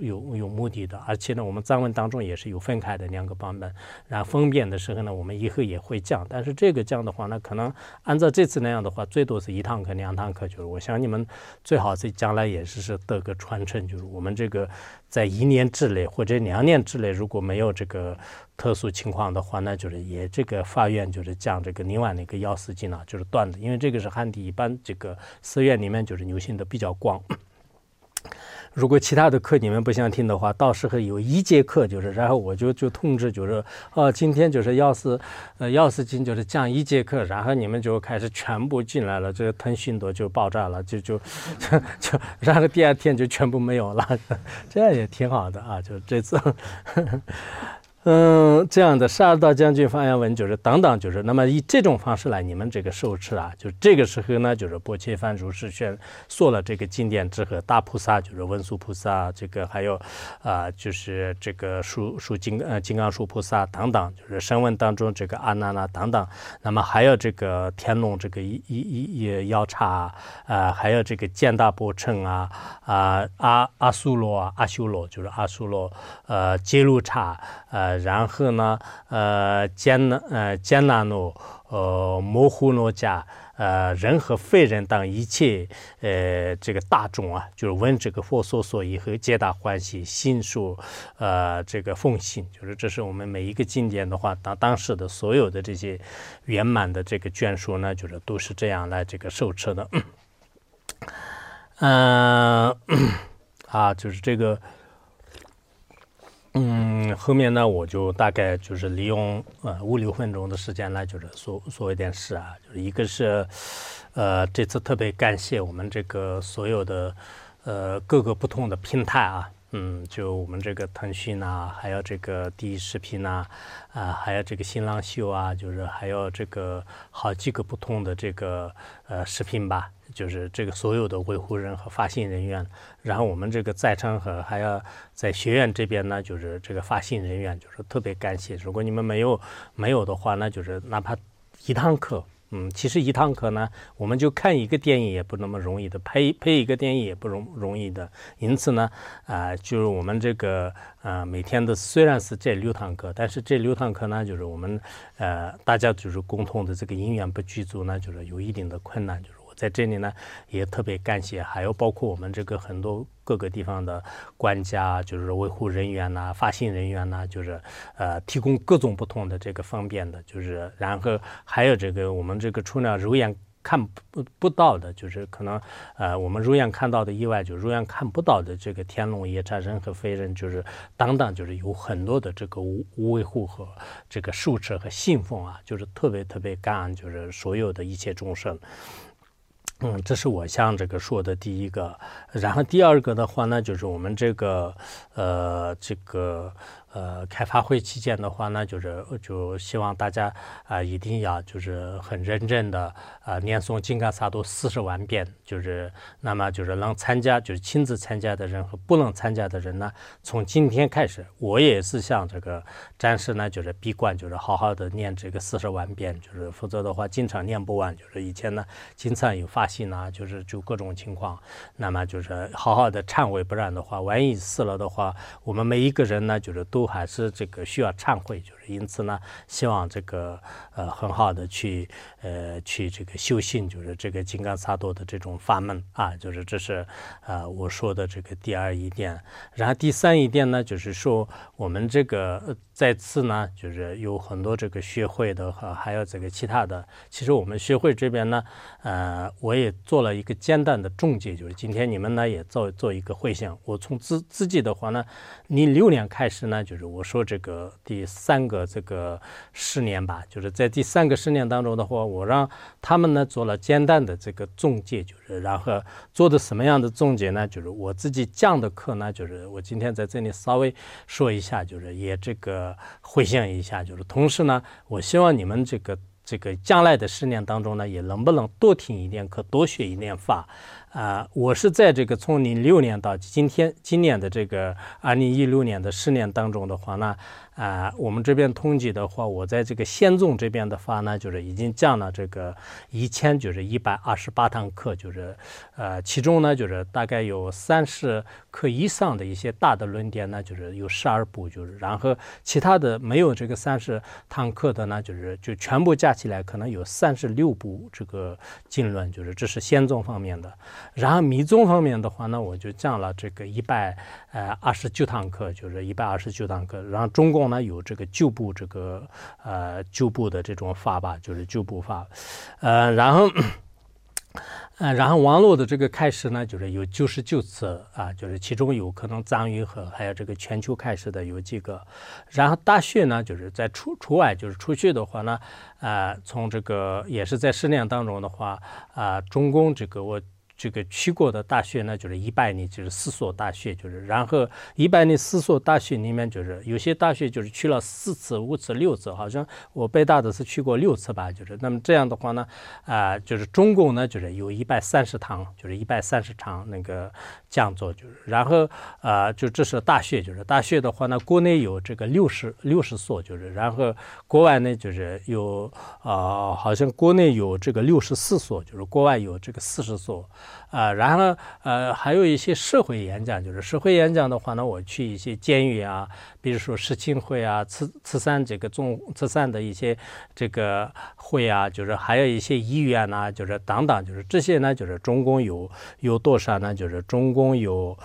种目的的，而且呢，我们藏文当中也是有分开的2个版本。然后分辨的时候呢，我们以后也会讲，但是这个讲的话呢，可能按照这次那样的话，最多是1堂课、2堂课，就是我想你们最好是将来也是得个传承，就是我们这个在1年之内或者2年之内，如果没有这个特殊情况的话，那就是也这个法院就是讲这个另外那个药师经啊，就是断的，因为这个是汉地一般这个寺院里面就是流行的比较广。如果其他的课你们不想听的话，到时候有1节课，就是然后我就通知，就是今天就是药师经就是讲1节课，然后你们就开始全部进来了，这个腾讯都就爆炸了，就然后第2天就全部没有了，这样也挺好的啊，就这次。这样的12道将军发扬文就是等等，就是那么以这种方式来你们这个受持啊，就这个时候呢，就是薄伽梵如是说了这个经典之后，大菩萨就是文殊菩萨，这个还有就是这个金刚树菩萨等等，就是声闻当中这个阿难啊等等，那么还有这个天龙这个药叉还有这个见大波称阿苏罗阿修罗就是阿苏罗揭露叉然后呢坚那诺摩呼诺迦人和非人等一切这个大众啊，就是闻这个佛说以后皆大欢喜，信受这个奉行，就是这是我们每一个经典的话，当时的所有的这些圆满的这个眷属呢，就是都是这样来这个受持的。就是这个。后面呢，我就大概就是利用5-6分钟的时间来，就是说一点事啊，就是一个是这次特别感谢我们这个所有的各个不同的平台啊，就我们这个腾讯啊，还有这个第一视频啊，还有这个新浪秀啊，就是还有这个好几个不同的这个视频吧。就是这个所有的维护人和发行人员，然后我们这个在场和还要在学院这边呢，就是这个发行人员，就是特别感谢。如果你们没有的话，那就是哪怕1堂课，其实1堂课呢，我们就看1个电影也不那么容易的，配1个电影也不容易的。因此呢，就是我们这个每天的虽然是这6堂课，但是这6堂课呢，就是我们大家就是共同的这个因缘不具足呢，就是有一定的困难，就是。在这里呢，也特别感谢，还有包括我们这个很多各个地方的官家，就是维护人员呐、发行人员呐，就是提供各种不同的这个方便的，就是然后还有这个我们这个除了肉眼看不到的，就是可能我们肉眼看到的以外，就肉眼看不到的这个天龙夜叉人和非人，就是等等，就是有很多的这个无维护和这个受持和信奉啊，就是特别特别感恩，就是所有的一切众生。这是我想这个说的第一个，然后第2个的话呢，就是我们这个开发会期间的话呢，就希望大家一定要就是很认真的念诵金刚萨埵40万遍，就是那么就是能参加就是亲自参加的人和不能参加的人呢，从今天开始，我也是像这个战士呢，就是闭关，就是好好的念这个40万遍，就是否则的话经常念不完，就是以前呢经常有发心啊，就各种情况，那么就是好好的忏悔，不然的话，万一死了的话，我们每一个人呢，就是都还是这个需要忏悔，就是因此呢，希望这个很好的去这个修行，就是这个金刚萨埵的这种法门啊，就是这是我说的这个第2一点。然后第3一点呢，就是说我们这个在此呢，就是有很多这个学会的还有这个其他的，其实我们学会这边呢，我也做了一个简单的总结，就是今天你们呢也做一个回想。我从自己的话呢，06年开始呢，就是我说这个第3个这个10年吧，就是在第3个10年当中的话，我让他们呢做了简单的这个总结，就是然后做的什么样的总结呢？就是我自己讲的课呢，就是我今天在这里稍微说一下，就是也这个回想一下，就是同时呢，我希望你们这个这个将来的10年当中呢，也能不能多听一点课，多学一点法。我是在这个从06年到今年的这个2016年的10年当中的话呢，我们这边统计的话，我在这个县宗这边的话呢，就是已经讲了这个就是128堂课，就是其中呢就是大概有30课以上的一些大的论点呢，就是有12部，就是然后其他的没有这个30堂课的呢，就全部加起来可能有36部这个经论，就是这是县宗方面的。然后密宗方面的话呢，我就讲了这个129堂课，就是129堂课。然后中共呢有这个9部这个9部的这种法吧，就是9部法。然后网络的这个开始呢，就是有99次就是其中有可能藏语和还有这个全球开始的有几个。然后大学呢，就是在除外，就是出去的话呢，从这个也是在10年当中的话，中共我这个去过的大学呢，就是100年，就是4所大学，就是然后100年4所大学里面，就是有些大学就是去了4次、5次、6次，好像我北大的是去过6次吧，就是那么这样的话呢，就是中共呢就是有130堂，就是130场那个讲座，就是然后就这是大学，就是大学的话呢，国内有这个60所，就是然后国外呢就是有好像国内有这个64所，就是国外有这个40所。然后还有一些社会演讲，就是社会演讲的话呢，我去一些监狱啊，比如说世青会啊、慈善慈善的一些这个会啊，就是还有一些医院啊，就是等等，就是这些呢，就是中共有多少呢？就是中共有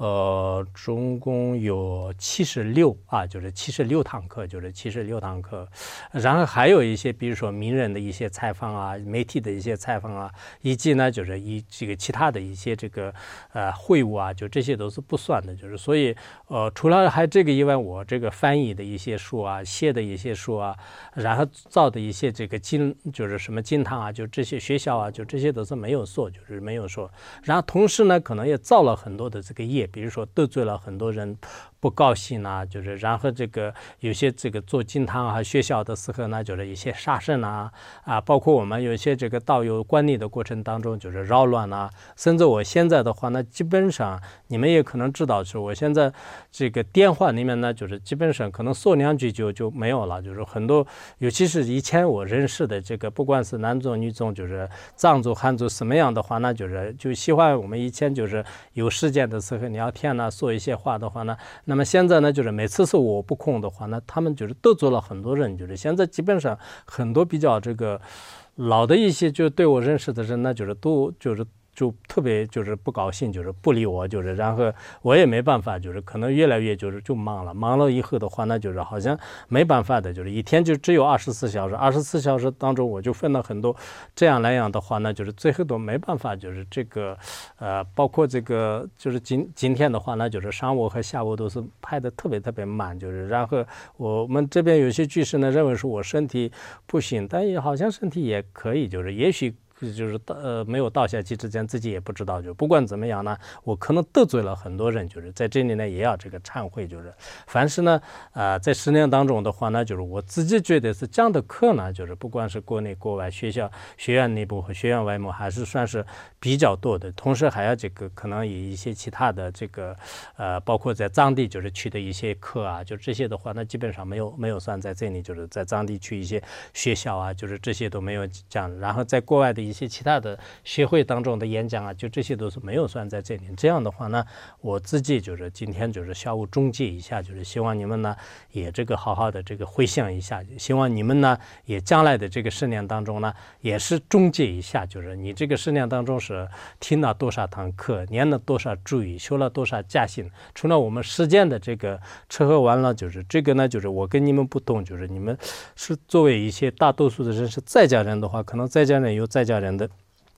76就是76堂课，就是76堂课。然后还有一些，比如说名人的一些采访啊，媒体的一些采访啊，以及呢，就是这个其他的一些这个会务啊，就这些都是不算的。就是所以除了还这个以外，我这个翻译的一些书啊，写的一些书啊，然后造的一些这个就是什么经堂啊，就这些学校啊，就这些都是没有说，就是没有说。然后同时呢，可能也造了很多的这个业。比如说得罪了很多人不高兴啊，就是然后这个有些这个做经堂啊学校的时候呢，就是一些杀生包括我们有一些这个道友管理的过程当中就是扰乱甚至我现在的话呢，基本上你们也可能知道，是我现在这个电话里面呢，就是基本上可能说2句就没有了，就是很多，尤其是以前我认识的这个不管是男宗女宗，就是藏族汉族什么样的话呢，就喜欢我们以前就是有时间的时候聊天说一些话的话呢，那么现在呢，就是每次是我不空的话呢，他们就是得罪了很多人，就是现在基本上很多比较这个老的一些就对我认识的人呢，就是都就特别就是不高兴，就是不理我，就是然后我也没办法，就是可能越来越就忙了以后的话呢，就是好像没办法的，就是一天就只有24小时，24小时当中我就分了很多，这样来讲的话呢，就是最后都没办法，就是这个包括这个就是今天的话呢，就是上午和下午都是拍的特别慢，就是然后我们这边有些居士呢认为说我身体不行，但也好像身体也可以，就是也许。就是没有到下期之前自己也不知道，就不管怎么样呢，我可能得罪了很多人，就是在这里呢也要这个忏悔，就是凡是呢在10年当中的话呢，就是我自己觉得是这样的课呢，就是不管是国内国外学院内部和学院外部还是算是比较多的，同时还要这个可能有一些其他的这个包括在藏地就是去的一些课啊，就这些的话呢基本上没有算在这里，就是在藏地去一些学校啊，就是这些都没有讲，然后在国外的一些其他的学会当中的演讲啊，就这些都是没有算在这里。这样的话呢，我自己就是今天就是小物中介一下，就是希望你们呢也这个好好的这个回想一下，希望你们呢也将来的这个10年当中呢，也是中介一下，就是你这个10年当中是听了多少堂课，念了多少注意，修了多少加行，除了我们实践的这个吃喝玩乐，就是这个呢，就是我跟你们不同，就是你们是作为一些大多数的人是在家人的话，可能在家人有在家人的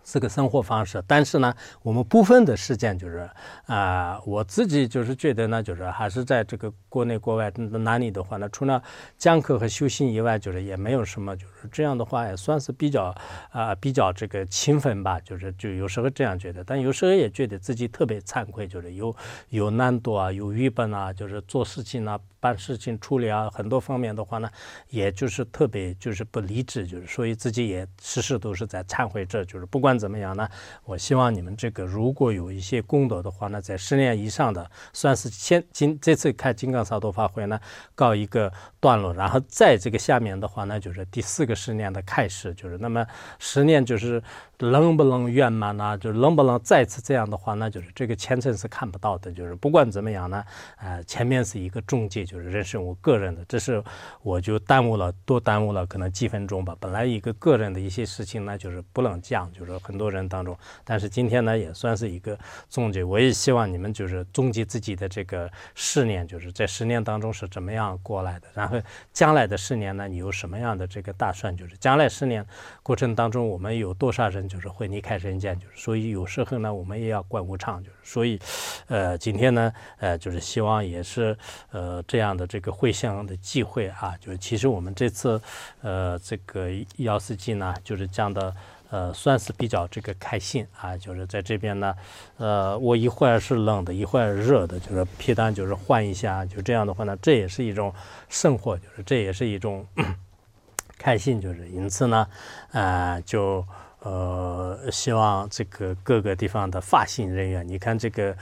是个生活方式，但是呢，我们部分的事件就是我自己就是觉得呢，就是还是在这个国内国外哪里的话呢，除了讲课和修行以外，就是也没有什么，就是这样的话也算是比较这个勤奋吧，就有时候这样觉得，但有时候也觉得自己特别惭愧，就是有难度啊，有愚笨啊，就是做事情啊。办事情处理啊，很多方面的话呢，也就是特别就是不理智，就是所以自己也时时都是在忏悔这就是不管怎么样呢，我希望你们这个如果有一些功德的话呢，在10年以上的，算是这次开金刚萨埵法会呢，告一个段落，然后在这个下面的话呢，就是第4个10年的开始，就是那么10年就是能不能圆满呢？就是能不能再次这样的话呢？就是这个前程是看不到的，就是不管怎么样呢，前面是一个中介。就是认识我个人的，这是我就多耽误了可能几分钟吧。本来一个个人的一些事情呢，就是不能讲，就是很多人当中，但是今天呢也算是一个总结。我也希望你们就是总结自己的这个10年，就是在10年当中是怎么样过来的，然后将来的10年呢，你有什么样的这个打算？就是将来10年过程当中，我们有多少人就是会离开人间？就是所以有时候呢，我们也要观无常，就是所以今天呢就是希望也是这样的这个会相的机会啊，就是其实我们这次这个149呢，就是讲的算是比较这个开心啊，就是在这边呢我一会儿是冷的，一会儿热的，就是皮蛋就是换一下，就这样的话呢，这也是一种生活，就是这也是一种开心，就是因此呢就希望这个各个地方的发信人员，你看这个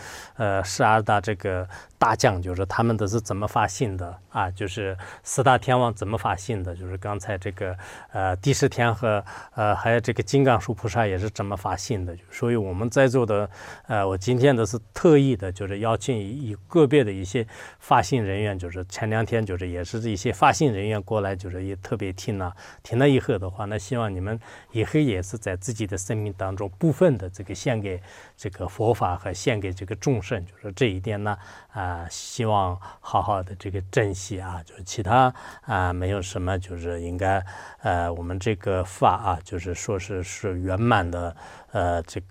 12大这个大将，就是他们都是怎么发信的啊？就是4大天王怎么发信的？就是刚才这个帝释天和还有这个金刚树菩萨也是怎么发信的？所以我们在座的我今天的是特意的，就是邀请个别的一些发信人员，就是前2天就是也是一些发信人员过来，就是也特别听了以后的话，那希望你们以后也是在自己的生命当中部分的这个献给这个佛法和献给这个众生，就是这一点呢希望好好的这个珍惜啊，就是其他没有什么，就是应该我们这个法就是说是圆满的这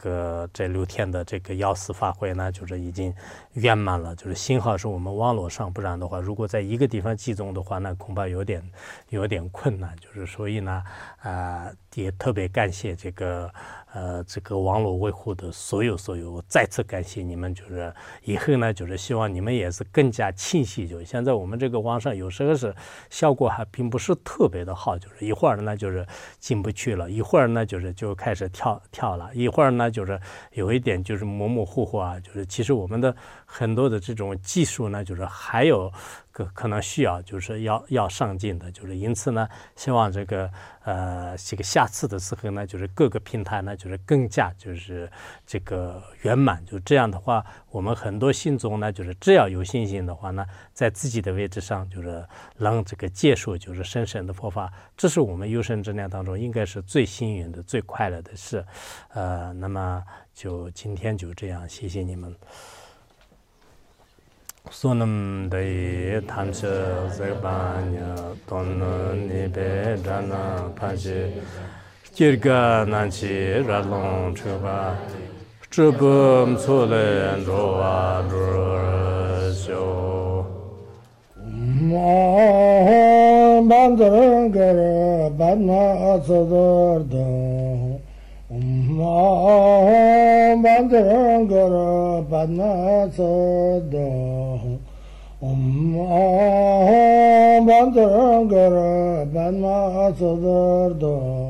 6天的这个149法会呢，就是已经圆满了，就是幸好是我们网络上，不然的话如果在一个地方集中的话，那恐怕有点困难，就是所以呢也特别感谢这个网络维护的所有，再次感谢你们，就是以后呢就是希望你们也是更加清晰，就现在我们这个网上有时候是效果还并不是特别的好，就是一会儿呢就是进不去了，一会儿呢就开始跳了，一会儿呢就是有一点就是模模糊糊啊，就是其实我们的很多的这种技术呢，就是还有可能需要就是要上进的，就是因此呢，希望这个下次的时候呢，就是各个平台呢，就是更加就是这个圆满，就这样的话，我们很多信众呢，就是只要有信心的话呢，在自己的位置上，就是让这个接受就是深深的佛法，这是我们有生之年当中应该是最幸运的、最快乐的事。那么就今天就这样，谢谢你们。Sonam dai tamche zerbanya ton ni be jana paje kirga nanchi ralong chuba chubum sole roa ro ma bandar gar badna azar da bandar gar badna azar da bandar gar badna azar da